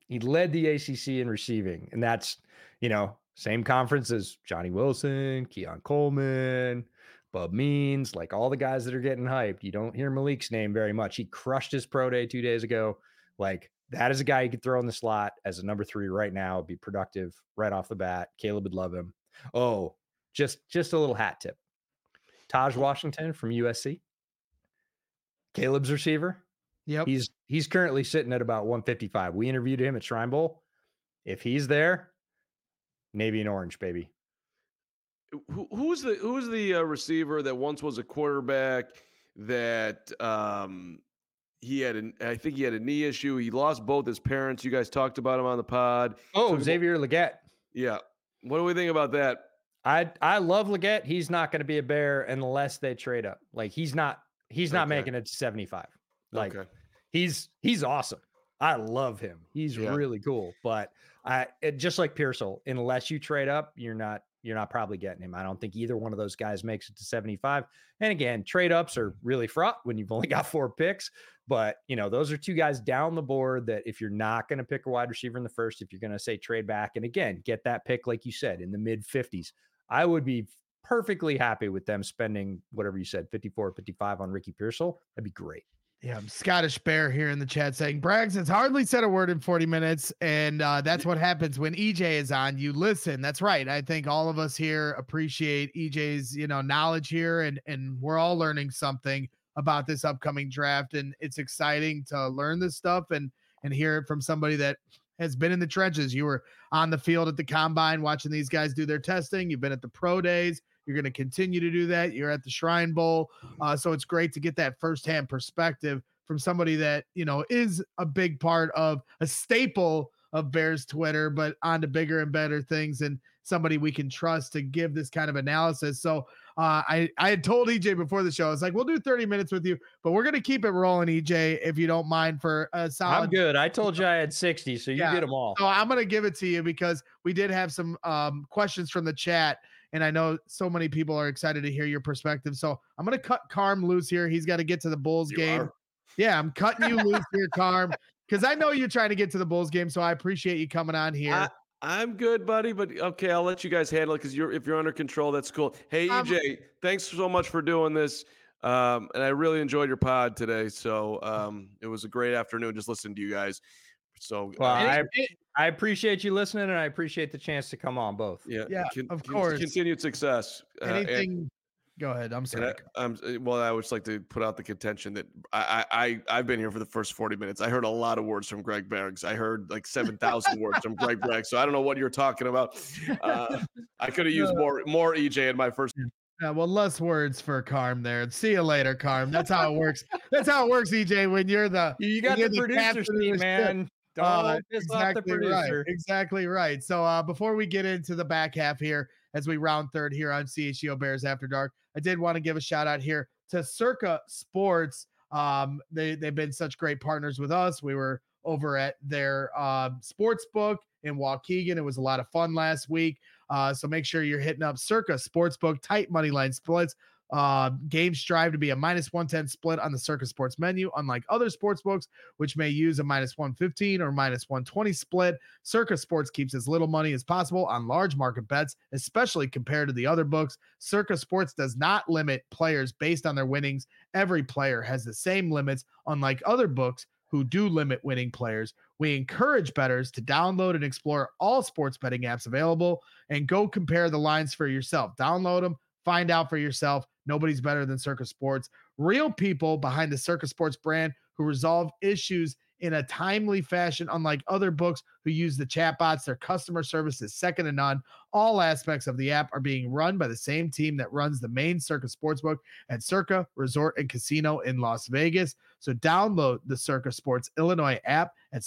He led the ACC in receiving, and that's, same conference as Johnny Wilson, Keon Coleman, Bub Means, like all the guys that are getting hyped. You don't hear Malik's name very much. He crushed his pro day 2 days ago. Like, that is a guy you could throw in the slot as a number 3 right now, be productive right off the bat. Caleb would love him. Oh, just a little hat tip. Taj Washington from USC, Caleb's receiver. Yep. He's currently sitting at about 155. We interviewed him at Shrine Bowl. If he's there, Navy and Orange, baby. Who's the receiver that once was a quarterback that I think he had a knee issue. He lost both his parents. You guys talked about him on the pod. Oh, Xavier Legette. Yeah. What do we think about that? I love Legette. He's not going to be a Bear unless they trade up. Like, he's not making it to 75. Like, he's awesome. I love him. He's really cool. But just like Pearsall, unless you trade up, you're not probably getting him. I don't think either one of those guys makes it to 75. And again, trade ups are really fraught when you've only got 4 picks. But, those are 2 guys down the board that if you're not going to pick a wide receiver in the first, if you're going to say trade back and again, get that pick, like you said, in the mid 50s, I would be perfectly happy with them spending whatever you said, 54, 55 on Ricky Pearsall. That'd be great. Yeah, Scottish Bear here in the chat saying Braggs has hardly said a word in 40 minutes. And that's what happens when EJ is on. You listen. That's right. I think all of us here appreciate EJ's, knowledge here, and we're all learning something about this upcoming draft. And it's exciting to learn this stuff and hear it from somebody that has been in the trenches. You were on the field at the combine watching these guys do their testing. You've been at the pro days. You're going to continue to do that. You're at the Shrine Bowl. So it's great to get that firsthand perspective from somebody that, is a big part of a staple of Bears Twitter, but on to bigger and better things, and somebody we can trust to give this kind of analysis. So I had told EJ before the show, I was like, we'll do 30 minutes with you, but we're going to keep it rolling, EJ, if you don't mind, for a solid. I'm good. I told you I had 60, so you get them all. So I'm going to give it to you because we did have some questions from the chat. And I know so many people are excited to hear your perspective. So I'm going to cut Carm loose here. He's got to get to the Bulls game. Yeah, I'm cutting you loose here, Carm, because I know you're trying to get to the Bulls game. So I appreciate you coming on here. I'm good, buddy. But okay, I'll let you guys handle it because if you're under control, that's cool. Hey, EJ, thanks so much for doing this. And I really enjoyed your pod today. So it was a great afternoon just listening to you guys. So I appreciate you listening, and I appreciate the chance to come on both. Yeah, of course. Continued success. Go ahead. I'm sorry. Well, I would just like to put out the contention that I've been here for the first 40 minutes. I heard a lot of words from Greg Braggs. I heard like 7,000 words from Greg Braggs. So I don't know what you're talking about. I could have used more EJ in my first. Yeah, well, less words for Carm there. See you later, Carm. That's how it works. That's how it works, EJ. When you're you got the producer's team, man. Exactly right. Exactly right. So before we get into the back half here, as we round third here on CHGO Bears After Dark, I did want to give a shout out here to Circa Sports. They've been such great partners with us. We were over at their sports book in Waukegan. It was a lot of fun last week. So make sure you're hitting up Circa Sportsbook, tight money line splits. Games strive to be a -110 split on the Circa Sports menu, unlike other sports books, which may use a -115 or -120 split. Circa Sports keeps as little money as possible on large market bets, especially compared to the other books. Circa Sports does not limit players based on their winnings. Every player has the same limits, unlike other books who do limit winning players. We encourage bettors to download and explore all sports betting apps available and go compare the lines for yourself. Download them, find out for yourself. Nobody's better than Circa Sports. Real people behind the Circa Sports brand who resolve issues in a timely fashion, unlike other books who use the chatbots. Their customer service is second to none. All aspects of the app are being run by the same team that runs the main Circa Sportsbook at Circa Resort and Casino in Las Vegas. So download the Circa Sports Illinois app at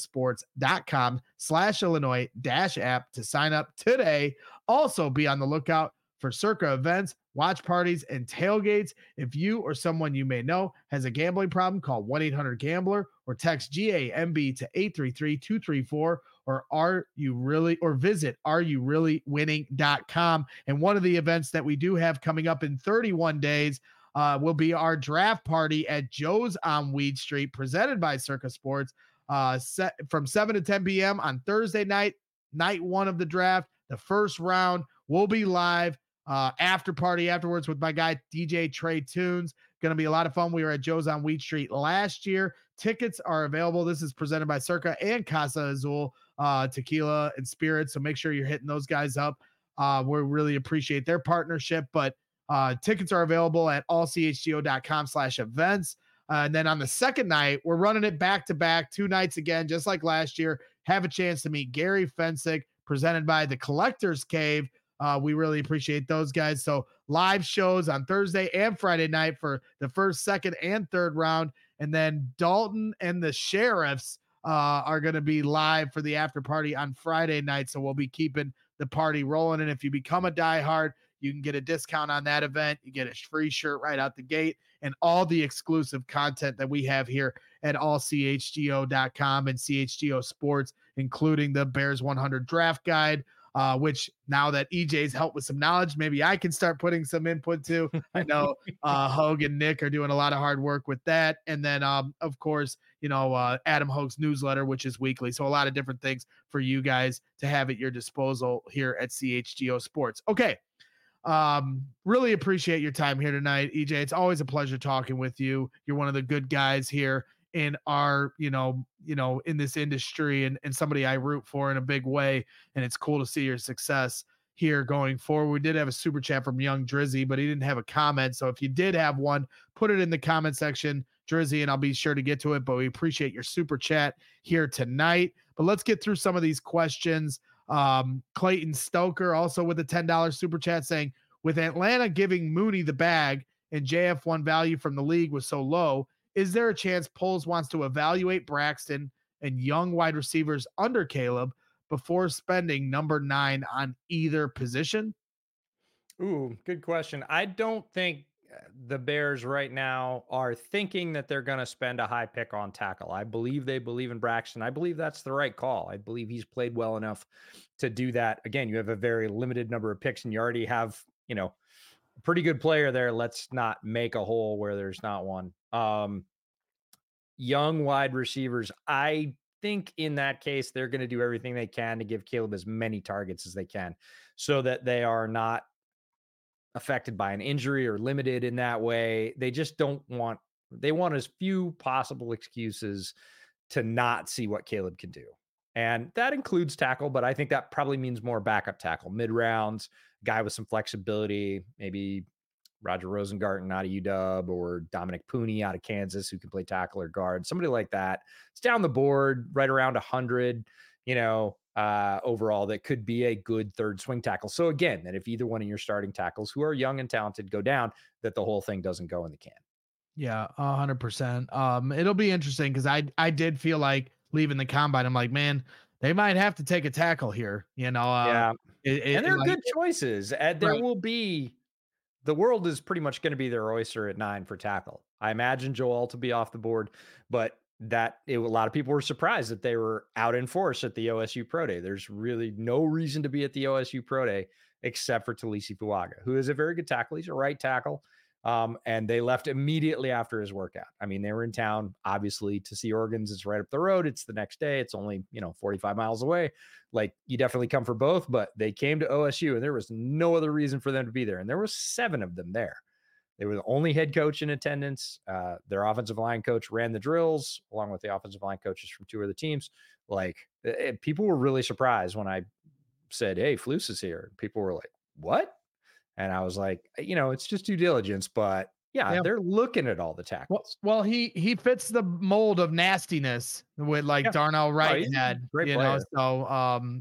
circasports.com/Illinois-app to sign up today. Also be on the lookout for Circa events, watch parties, and tailgates. If you or someone you may know has a gambling problem, call 1-800-GAMBLER or text GAMB to 833-234 or visit areyoureallywinning.com. And one of the events that we do have coming up in 31 days will be our draft party at Joe's on Weed Street, presented by Circa Sports. set from 7 to 10 p.m. on Thursday night, night one of the draft. The first round will be live. After party afterwards with my guy DJ Trey Tunes. Going to be a lot of fun. We were at Joe's on Wheat Street last year. Tickets are available. This is presented by Circa and Casa Azul Tequila and Spirits. So make sure you're hitting those guys up. We really appreciate their partnership, but tickets are available at allchgo.com/events. And then on the second night, we're running it back to back 2 nights again, just like last year. Have a chance to meet Gary Fensick, presented by the Collectors Cave. We really appreciate those guys. So live shows on Thursday and Friday night for the first, second, and third round. And then Dalton and the Sheriffs are going to be live for the after party on Friday night. So we'll be keeping the party rolling. And if you become a diehard, you can get a discount on that event. You get a free shirt right out the gate and all the exclusive content that we have here at allchgo.com and CHGO Sports, including the Bears 100 draft guide, which now that EJ's helped with some knowledge, maybe I can start putting some input to. I know Hogue and Nick are doing a lot of hard work with that. And then, of course, Adam Hogue's newsletter, which is weekly. So a lot of different things for you guys to have at your disposal here at CHGO Sports. Okay. Really appreciate your time here tonight, EJ. It's always a pleasure talking with you. You're one of the good guys here in our, in this industry and somebody I root for in a big way. And it's cool to see your success here going forward. We did have a super chat from Young Drizzy, but he didn't have a comment. So if you did have one, put it in the comment section, Drizzy, and I'll be sure to get to it. But we appreciate your super chat here tonight. But let's get through some of these questions. Clayton Stoker also with a $10 super chat saying, with Atlanta giving Mooney the bag and JF1 value from the league was so low, is there a chance Poles wants to evaluate Braxton and young wide receivers under Caleb before spending number 9 on either position? Ooh, good question. I don't think the Bears right now are thinking that they're going to spend a high pick on tackle. I believe they believe in Braxton. I believe that's the right call. I believe he's played well enough to do that. Again, you have a very limited number of picks and you already have, a pretty good player there. Let's not make a hole where there's not one. Young wide receivers, I think in that case, they're going to do everything they can to give Caleb as many targets as they can so that they are not affected by an injury or limited in that way. They just they want as few possible excuses to not see what Caleb can do. And that includes tackle, but I think that probably means more backup tackle, mid-rounds, guy with some flexibility, maybe Roger Rosengarten out of UW or Dominic Pooney out of Kansas who can play tackle or guard, somebody like that. It's down the board, right around 100, overall, that could be a good third swing tackle. So again, that if either one of your starting tackles who are young and talented go down, that the whole thing doesn't go in the can. Yeah, 100%. It'll be interesting because I did feel like leaving the combine, I'm like, man, they might have to take a tackle here. Yeah, and they're good choices. There will be. The world is pretty much going to be their oyster at 9 for tackle. I imagine Joe Alt to be off the board, but a lot of people were surprised that they were out in force at the OSU Pro Day. There's really no reason to be at the OSU Pro Day except for Talisi Fuaga, who is a very good tackle. He's a right tackle. And they left immediately after his workout. I mean, they were in town, obviously, to see organs. It's right up the road. It's the next day. It's only, 45 miles away. Like, you definitely come for both, but they came to OSU and there was no other reason for them to be there. And there were 7 of them there. They were the only head coach in attendance. Their offensive line coach ran the drills along with the offensive line coaches from 2 of the teams. People were really surprised when I said, "Hey, Flus is here." People were like, "What?" And I was like, it's just due diligence, but yeah, they're looking at all the tackles. Well, he fits the mold of nastiness with Darnell Wright had, great player. So,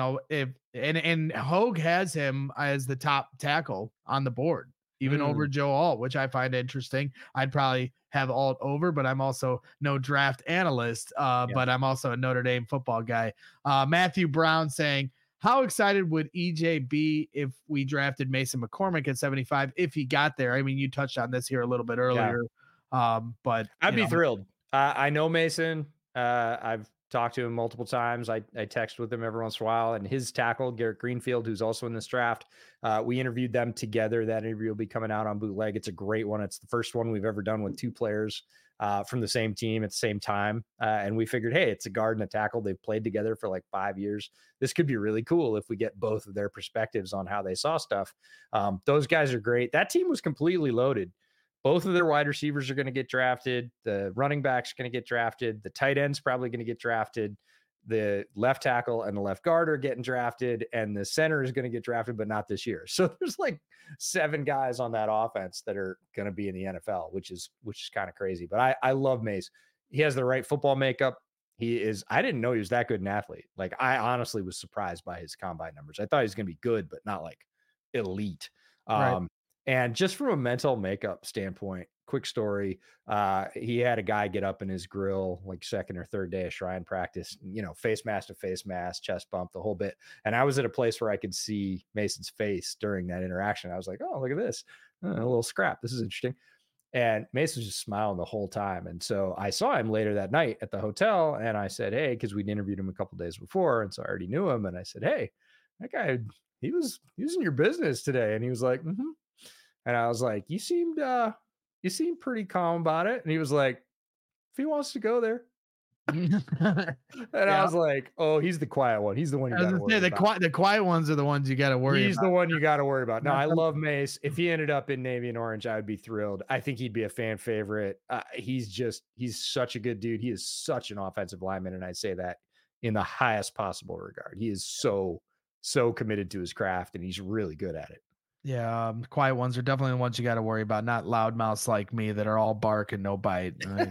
if Hogue has him as the top tackle on the board, even over Joe Alt, which I find interesting. I'd probably have Alt over, but I'm also no draft analyst, but I'm also a Notre Dame football guy. Matthew Brown saying, how excited would EJ be if we drafted Mason McCormick at 75 if he got there? I mean, you touched on this here a little bit earlier, but I'd be thrilled. I know Mason. I've talked to him multiple times. I text with him every once in a while, and his tackle, Garrett Greenfield, who's also in this draft, we interviewed them together. That interview will be coming out on Bootleg. It's a great one. It's the first one we've ever done with 2 players from the same team at the same time. And we figured, hey, it's a guard and a tackle. They've played together for like 5 years. This could be really cool if we get both of their perspectives on how they saw stuff. Those guys are great. That team was completely loaded. Both of their wide receivers are going to get drafted. The running back's going to get drafted. The tight end's probably going to get drafted. The left tackle and the left guard are getting drafted, and the center is going to get drafted, but not this year. So there's like 7 guys on that offense that are going to be in the NFL, which is kind of crazy. But I love Mace. He has the right football makeup. I didn't know he was that good an athlete. Like, I honestly was surprised by his combine numbers. I thought he was going to be good, but not like elite. Right. And just from a mental makeup standpoint, quick story. He had a guy get up in his grill, like second or third day of Shrine practice, face mask to face mask, chest bump, the whole bit. And I was at a place where I could see Mason's face during that interaction. I was like, oh, look at this. A little scrap. This is interesting. And Mason was just smiling the whole time. And so I saw him later that night at the hotel, and I said, hey, because we'd interviewed him a couple days before. And so I already knew him. And I said, hey, that guy, he was in your business today. And he was like, mm-hmm. And I was like, you seemed pretty calm about it. And he was like, if he wants to go there. And I was like, oh, he's the quiet one. He's the one you got to worry about. The quiet ones are the ones you got to worry about. He's the one you got to worry about. No, I love Mace. If he ended up in Navy and Orange, I would be thrilled. I think he'd be a fan favorite. He's such a good dude. He is such an offensive lineman. And I say that in the highest possible regard. He is so committed to his craft, and he's really good at it. Yeah, quiet ones are definitely the ones you got to worry about, not loudmouths like me that are all bark and no bite.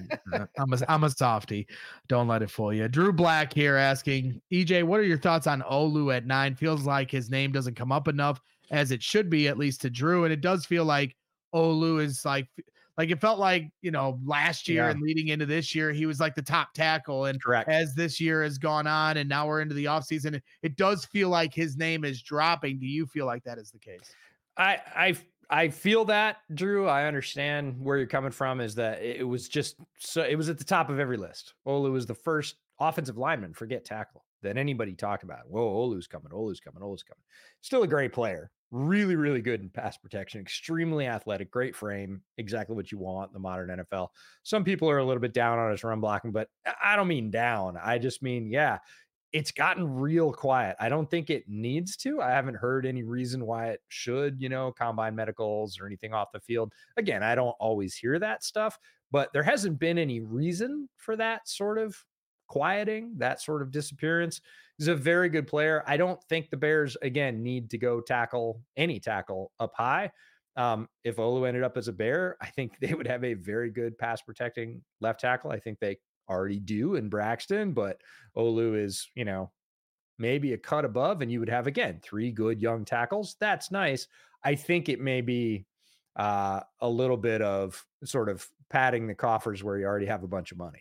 I'm a softie. Don't let it fool you. Drew Black here asking, EJ, what are your thoughts on Olu at 9? Feels like his name doesn't come up enough as it should be, at least to Drew. And it does feel like Olu is like it felt like, last year and leading into this year, he was like the top tackle. And correct. As this year has gone on and now we're into the offseason, it does feel like his name is dropping. Do you feel like that is the case? I feel that, Drew. I understand where you're coming from, is that it was at the top of every list. Olu was the first offensive lineman, forget tackle, that anybody talked about. Whoa, Olu's coming. Still a great player. Really, really good in pass protection, extremely athletic, great frame, exactly what you want in the modern NFL. Some people are a little bit down on his run blocking, but I don't mean down. I just mean, it's gotten real quiet. I don't think it needs to. I haven't heard any reason why it should, combine medicals or anything off the field. Again, I don't always hear that stuff, but there hasn't been any reason for that sort of quieting, that sort of disappearance. He's a very good player. I don't think the Bears, again, need to go tackle up high. If Olu ended up as a Bear, I think they would have a very good pass protecting left tackle. I think they already do in Braxton, but Olu is, maybe a cut above, and you would have, again, 3 good young tackles. That's nice. I think it may be a little bit of sort of padding the coffers where you already have a bunch of money.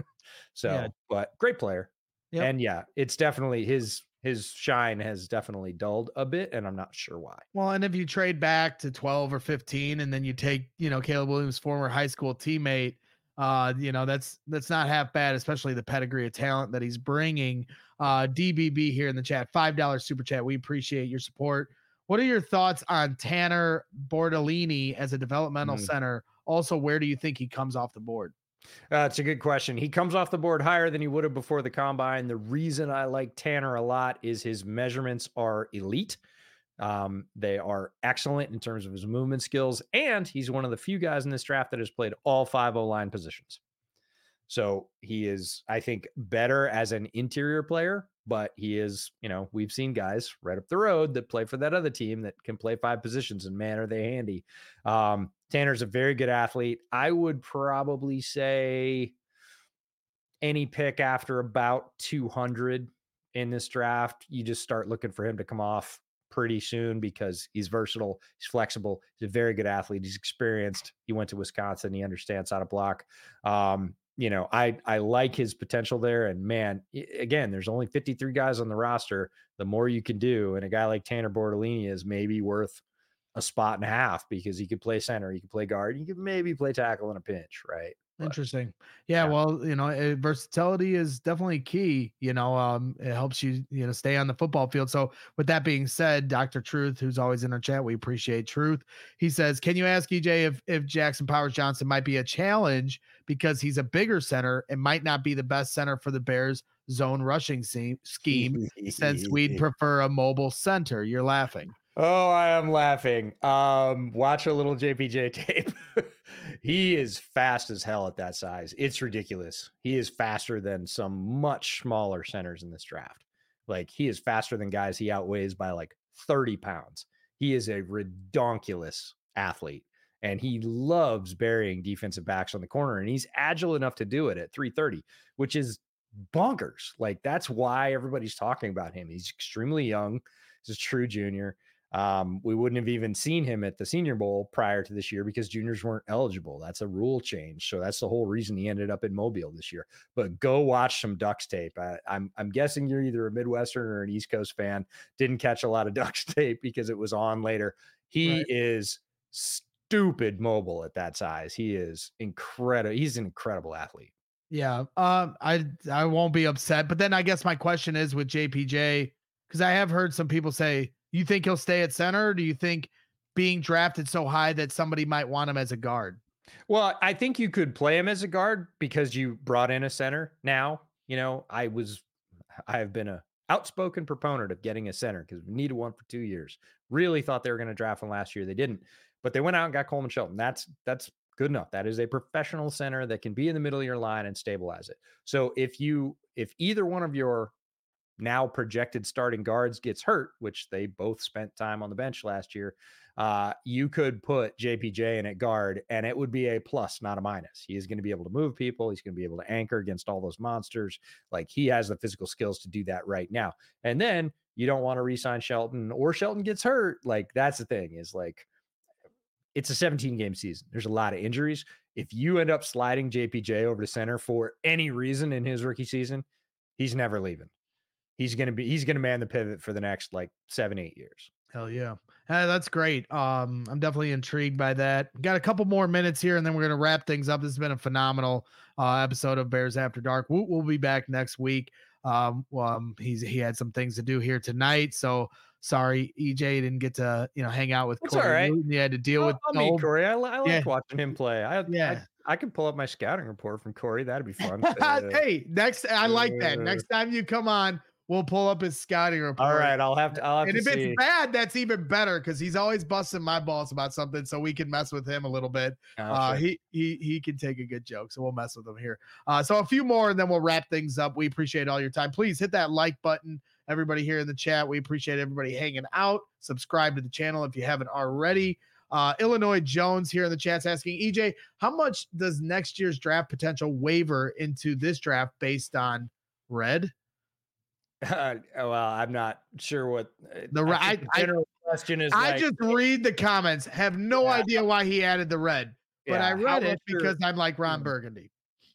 But great player. Yep. And it's definitely his shine has definitely dulled a bit, and I'm not sure why. Well, and if you trade back to 12 or 15 and then you take, Caleb Williams' former high school teammate, that's not half bad, especially the pedigree of talent that he's bringing. DBB here in the chat, $5 super chat. We appreciate your support. What are your thoughts on Tanner Bortolini as a developmental center? Also, where do you think he comes off the board? It's a good question. He comes off the board higher than he would have before the combine. The reason I like Tanner a lot is his measurements are elite. They are excellent in terms of his movement skills, and he's one of the few guys in this draft that has played all 5 O-line positions. So he is, I think, better as an interior player, but he is, we've seen guys right up the road that play for that other team that can play 5 positions, and man, are they handy. Tanner's a very good athlete. I would probably say any pick after about 200 in this draft, you just start looking for him to come off pretty soon, because he's versatile, he's flexible, he's a very good athlete, he's experienced, he went to Wisconsin, he understands how to block. I like his potential there, and man, again, there's only 53 guys on the roster. The more you can do, and a guy like Tanner Bortolini is maybe worth a spot and a half, because he could play center, he could play guard, he could maybe play tackle in a pinch, right? Interesting. Yeah, Yeah. well, versatility is definitely key. It helps you, stay on the football field. So, with that being said, Dr. Truth, who's always in our chat, we appreciate Truth. He says, "Can you ask EJ if Jackson Powers Johnson might be a challenge because he's a bigger center and might not be the best center for the Bears zone rushing scheme since we'd prefer a mobile center?" You're laughing. Oh, I am laughing. Watch a little JPJ tape. He is fast as hell at that size. It's ridiculous. He is faster than some much smaller centers in this draft. Like, he is faster than guys he outweighs by like 30 pounds. He is a redonkulous athlete, and he loves burying defensive backs on the corner, and he's agile enough to do it at 330, which is bonkers. Like, that's why everybody's talking about him. He's extremely young. He's a true junior. We wouldn't have even seen him at the Senior Bowl prior to this year because juniors weren't eligible. That's a rule change. So that's the whole reason he ended up in Mobile this year. But go watch some Ducks tape. I'm guessing you're either a Midwestern or an East Coast fan. Didn't catch a lot of Ducks tape because it was on later. He is stupid mobile at that size. He is incredible. He's an incredible athlete. Yeah. I won't be upset. But then I guess my question is with JPJ, because I have heard some people say, you think he'll stay at center? Or do you think being drafted so high that somebody might want him as a guard? Well, I think you could play him as a guard because you brought in a center. Now, I have been a outspoken proponent of getting a center because we needed one for 2 years. Really thought they were going to draft one last year. They didn't, but they went out and got Coleman Shelton. That's good enough. That is a professional center that can be in the middle of your line and stabilize it. So if either one of your now projected starting guards gets hurt, which they both spent time on the bench last year, you could put JPJ in at guard and it would be a plus, not a minus. He is going to be able to move people. He's going to be able to anchor against all those monsters. Like, he has the physical skills to do that right now. And then you don't want to re-sign Shelton, or Shelton gets hurt. Like, that's the thing, is like, it's a 17-game season. There's a lot of injuries. If you end up sliding JPJ over to center for any reason in his rookie season, he's never leaving. He's going to man the pivot for the next 7-8 years. Hell yeah. That's great. I'm definitely intrigued by that. Got a couple more minutes here and then we're going to wrap things up. This has been a phenomenal episode of Bears After Dark. We'll be back next week. He had some things to do here tonight. So sorry, EJ didn't get to, hang out with It's Corey. all right. You had to deal with I'll meet Corey. I like watching him play. I can pull up my scouting report from Corey. That'd be fun. Hey, I like that. Next time you come on, we'll pull up his scouting report. All right, I'll have to and if see. it's bad, that's even better because he's always busting my balls about something, so we can mess with him a little bit. Sure. He can take a good joke, so we'll mess with him here. So a few more, and then we'll wrap things up. We appreciate all your time. Please hit that like button, everybody here in the chat. We appreciate everybody hanging out. Subscribe to the channel if you haven't already. Illinois Jones here in the chat's asking, EJ, how much does next year's draft potential waver into this draft based on red? Well, I'm not sure what the general question is. I just read the comments, have no idea why he added the red, but I read it because I'm like Ron Burgundy.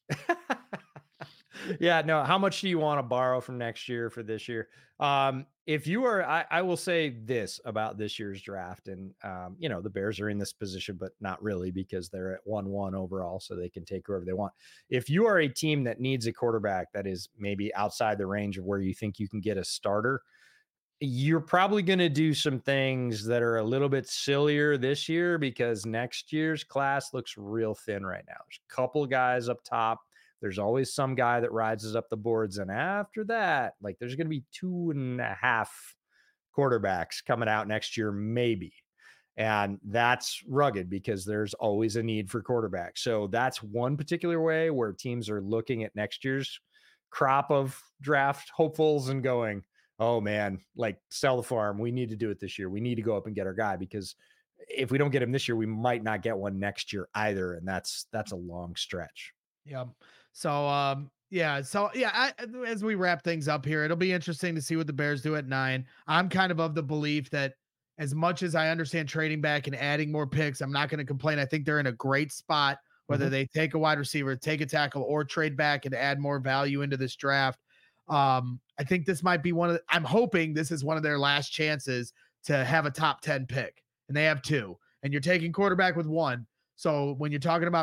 Yeah, no. How much do you want to borrow from next year for this year? If you are, I will say this about this year's draft, and the Bears are in this position, but not really because they're at 1-1 overall, so they can take whoever they want. If you are a team that needs a quarterback that is maybe outside the range of where you think you can get a starter, you're probably going to do some things that are a little bit sillier this year because next year's class looks real thin right now. There's a couple of guys up top. There's always some guy that rises up the boards. And after that, there's going to be 2.5 quarterbacks coming out next year, maybe. And that's rugged because there's always a need for quarterbacks. So that's one particular way where teams are looking at next year's crop of draft hopefuls and going, oh man, sell the farm. We need to do it this year. We need to go up and get our guy because if we don't get him this year, we might not get one next year either. And that's a long stretch. Yeah. So, as we wrap things up here, it'll be interesting to see what the Bears do at 9. I'm kind of the belief that as much as I understand trading back and adding more picks, I'm not going to complain. I think they're in a great spot, whether they take a wide receiver, take a tackle, or trade back and add more value into this draft. I think this might be I'm hoping this is one of their last chances to have a top 10 pick, and they have 2, and you're taking quarterback with 1. So when you're talking about,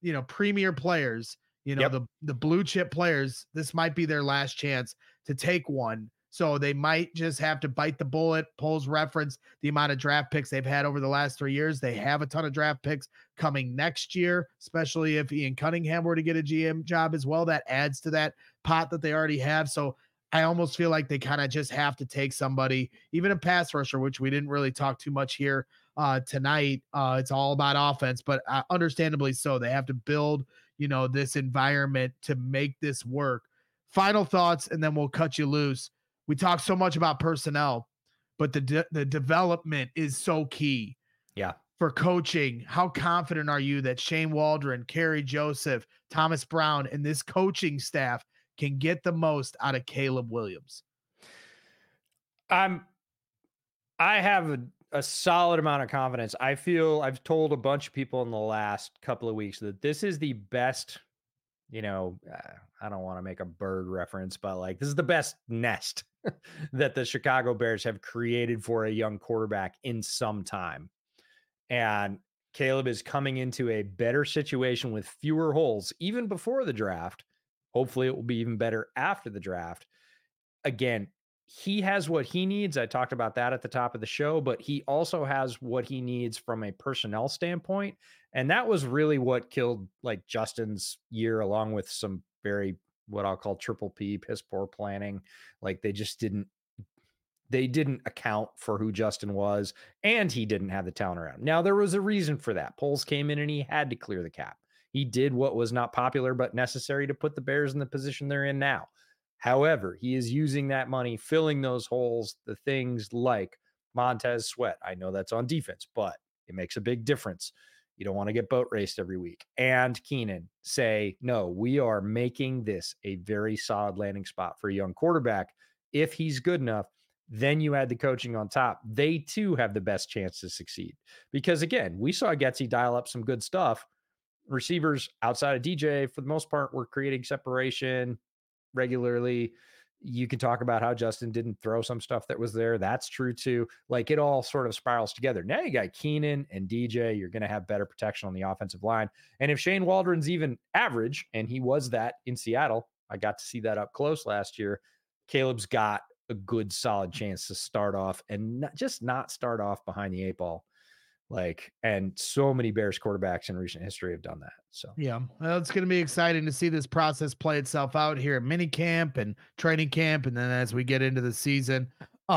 premier players, the blue chip players, this might be their last chance to take one. So they might just have to bite the bullet. Polls reference the amount of draft picks they've had over the last 3 years. They have a ton of draft picks coming next year, especially if Ian Cunningham were to get a GM job as well. That adds to that pot that they already have. So I almost feel like they kind of just have to take somebody, even a pass rusher, which we didn't really talk too much here tonight. It's all about offense, but understandably so. They have to build, this environment to make this work. Final thoughts, and then we'll cut you loose. We talk so much about personnel, but the development is so key. Yeah. For coaching. How confident are you that Shane Waldron, Kerry Joseph, Thomas Brown, and this coaching staff can get the most out of Caleb Williams? I have a solid amount of confidence. I feel I've told a bunch of people in the last couple of weeks that this is the best, I don't want to make a bird reference, but like this is the best nest that the Chicago Bears have created for a young quarterback in some time. And Caleb is coming into a better situation with fewer holes, even before the draft. Hopefully it will be even better after the draft. Again, he has what he needs. I talked about that at the top of the show, but he also has what he needs from a personnel standpoint. And that was really what killed like Justin's year, along with some very, what I'll call triple P, piss poor planning. Like they didn't account for who Justin was, and he didn't have the talent around. Now there was a reason for that. Poles came in and he had to clear the cap. He did what was not popular, but necessary to put the Bears in the position they're in now. However, he is using that money, filling those holes, the things like Montez Sweat. I know that's on defense, but it makes a big difference. You don't want to get boat raced every week. And Keenan say, no, we are making this a very solid landing spot for a young quarterback. If he's good enough, then you add the coaching on top. They too have the best chance to succeed. Because again, we saw Getsy dial up some good stuff. Receivers outside of DJ, for the most part, were creating separation regularly. You can talk about how Justin didn't throw some stuff that was there. That's true too. Like it all sort of spirals together. Now you got Keenan and DJ. You're going to have better protection on the offensive line. And if Shane Waldron's even average, and he was that in Seattle, I got to see that up close last year. Caleb's got a good solid chance to start off and not start off behind the eight ball. And so many Bears quarterbacks in recent history have done that. So yeah, well, it's going to be exciting to see this process play itself out here at mini camp and training camp. And then as we get into the season,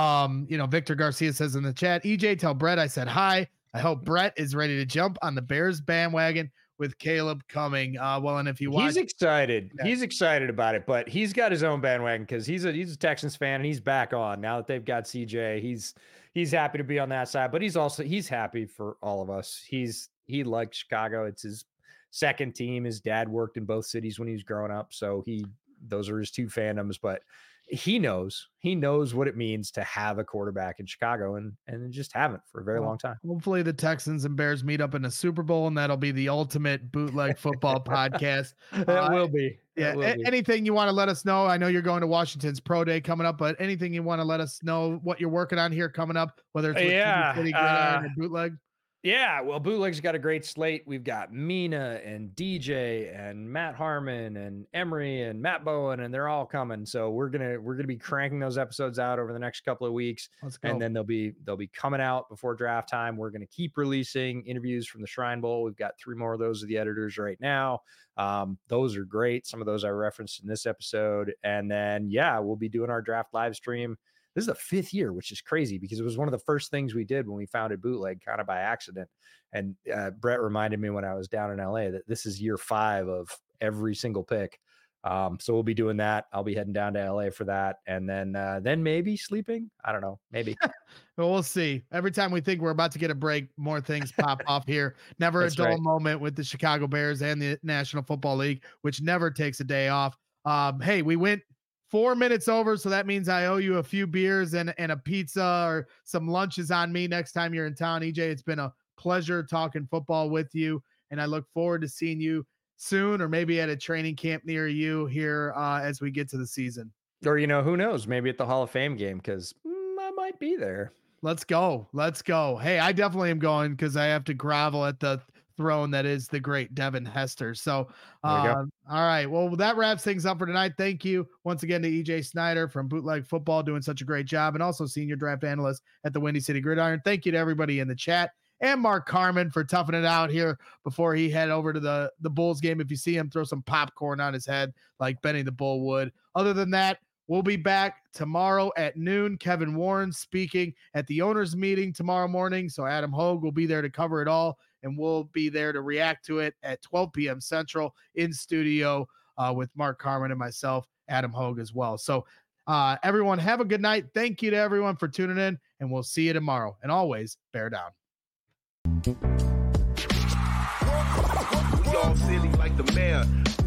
Victor Garcia says in the chat, EJ, tell Brett I said hi. I hope Brett is ready to jump on the Bears bandwagon with Caleb coming. And if you watch, he's excited. Yeah. He's excited about it, but he's got his own bandwagon because he's a Texans fan and he's back on now that they've got CJ. He's happy to be on that side, but he's happy for all of us. He likes Chicago. It's his second team. His dad worked in both cities when he was growing up, so those are his two fandoms. But he knows what it means to have a quarterback in Chicago and just haven't for a very long time. Hopefully the Texans and Bears meet up in a Super Bowl, and that'll be the ultimate bootleg football podcast. That will be. Yeah. Anything you want to let us know? I know you're going to Washington's Pro Day coming up, but anything you want to let us know what you're working on here coming up, whether it's with City Gridiron or bootleg? Yeah, well, Bootleg's got a great slate. We've got Mina and DJ and Matt Harmon and Emery and Matt Bowen, and they're all coming. So we're gonna be cranking those episodes out over the next couple of weeks. Let's go. And then they'll be coming out before draft time. We're gonna keep releasing interviews from the Shrine Bowl. We've got 3 more of those with the editors right now. Those are great. Some of those I referenced in this episode. And then we'll be doing our draft live stream. This is the 5th year, which is crazy because it was one of the first things we did when we founded Bootleg, kind of by accident. And Brett reminded me when I was down in LA that this is year 5 of every single pick. So we'll be doing that. I'll be heading down to LA for that. And then maybe sleeping. I don't know. Maybe. Well, we'll see. Every time we think we're about to get a break, more things pop off here. Never a dull moment with the Chicago Bears and the National Football League, which never takes a day off. Hey, we went 4 minutes over, so that means I owe you a few beers and a pizza or some lunches on me next time you're in town. EJ, it's been a pleasure talking football with you, and I look forward to seeing you soon or maybe at a training camp near you here as we get to the season. Or, who knows, maybe at the Hall of Fame game because I might be there. Let's go. Hey, I definitely am going because I have to grovel at the throne that is the great Devin Hester. So, all right. Well, that wraps things up for tonight. Thank you once again to EJ Snyder from Bootleg Football doing such a great job, and also senior draft analyst at the Windy City Gridiron. Thank you to everybody in the chat, and Mark Carman for toughing it out here before he head over to the Bulls game. If you see him, throw some popcorn on his head like Benny the Bull would. Other than that, we'll be back tomorrow at noon. Kevin Warren speaking at the owners meeting tomorrow morning. So Adam Hogue will be there to cover it all, and we'll be there to react to it at 12 p.m. Central in studio with Mark Carman and myself, Adam Hogue as well. So everyone have a good night. Thank you to everyone for tuning in, and we'll see you tomorrow. And always bear down. We all silly like the mayor.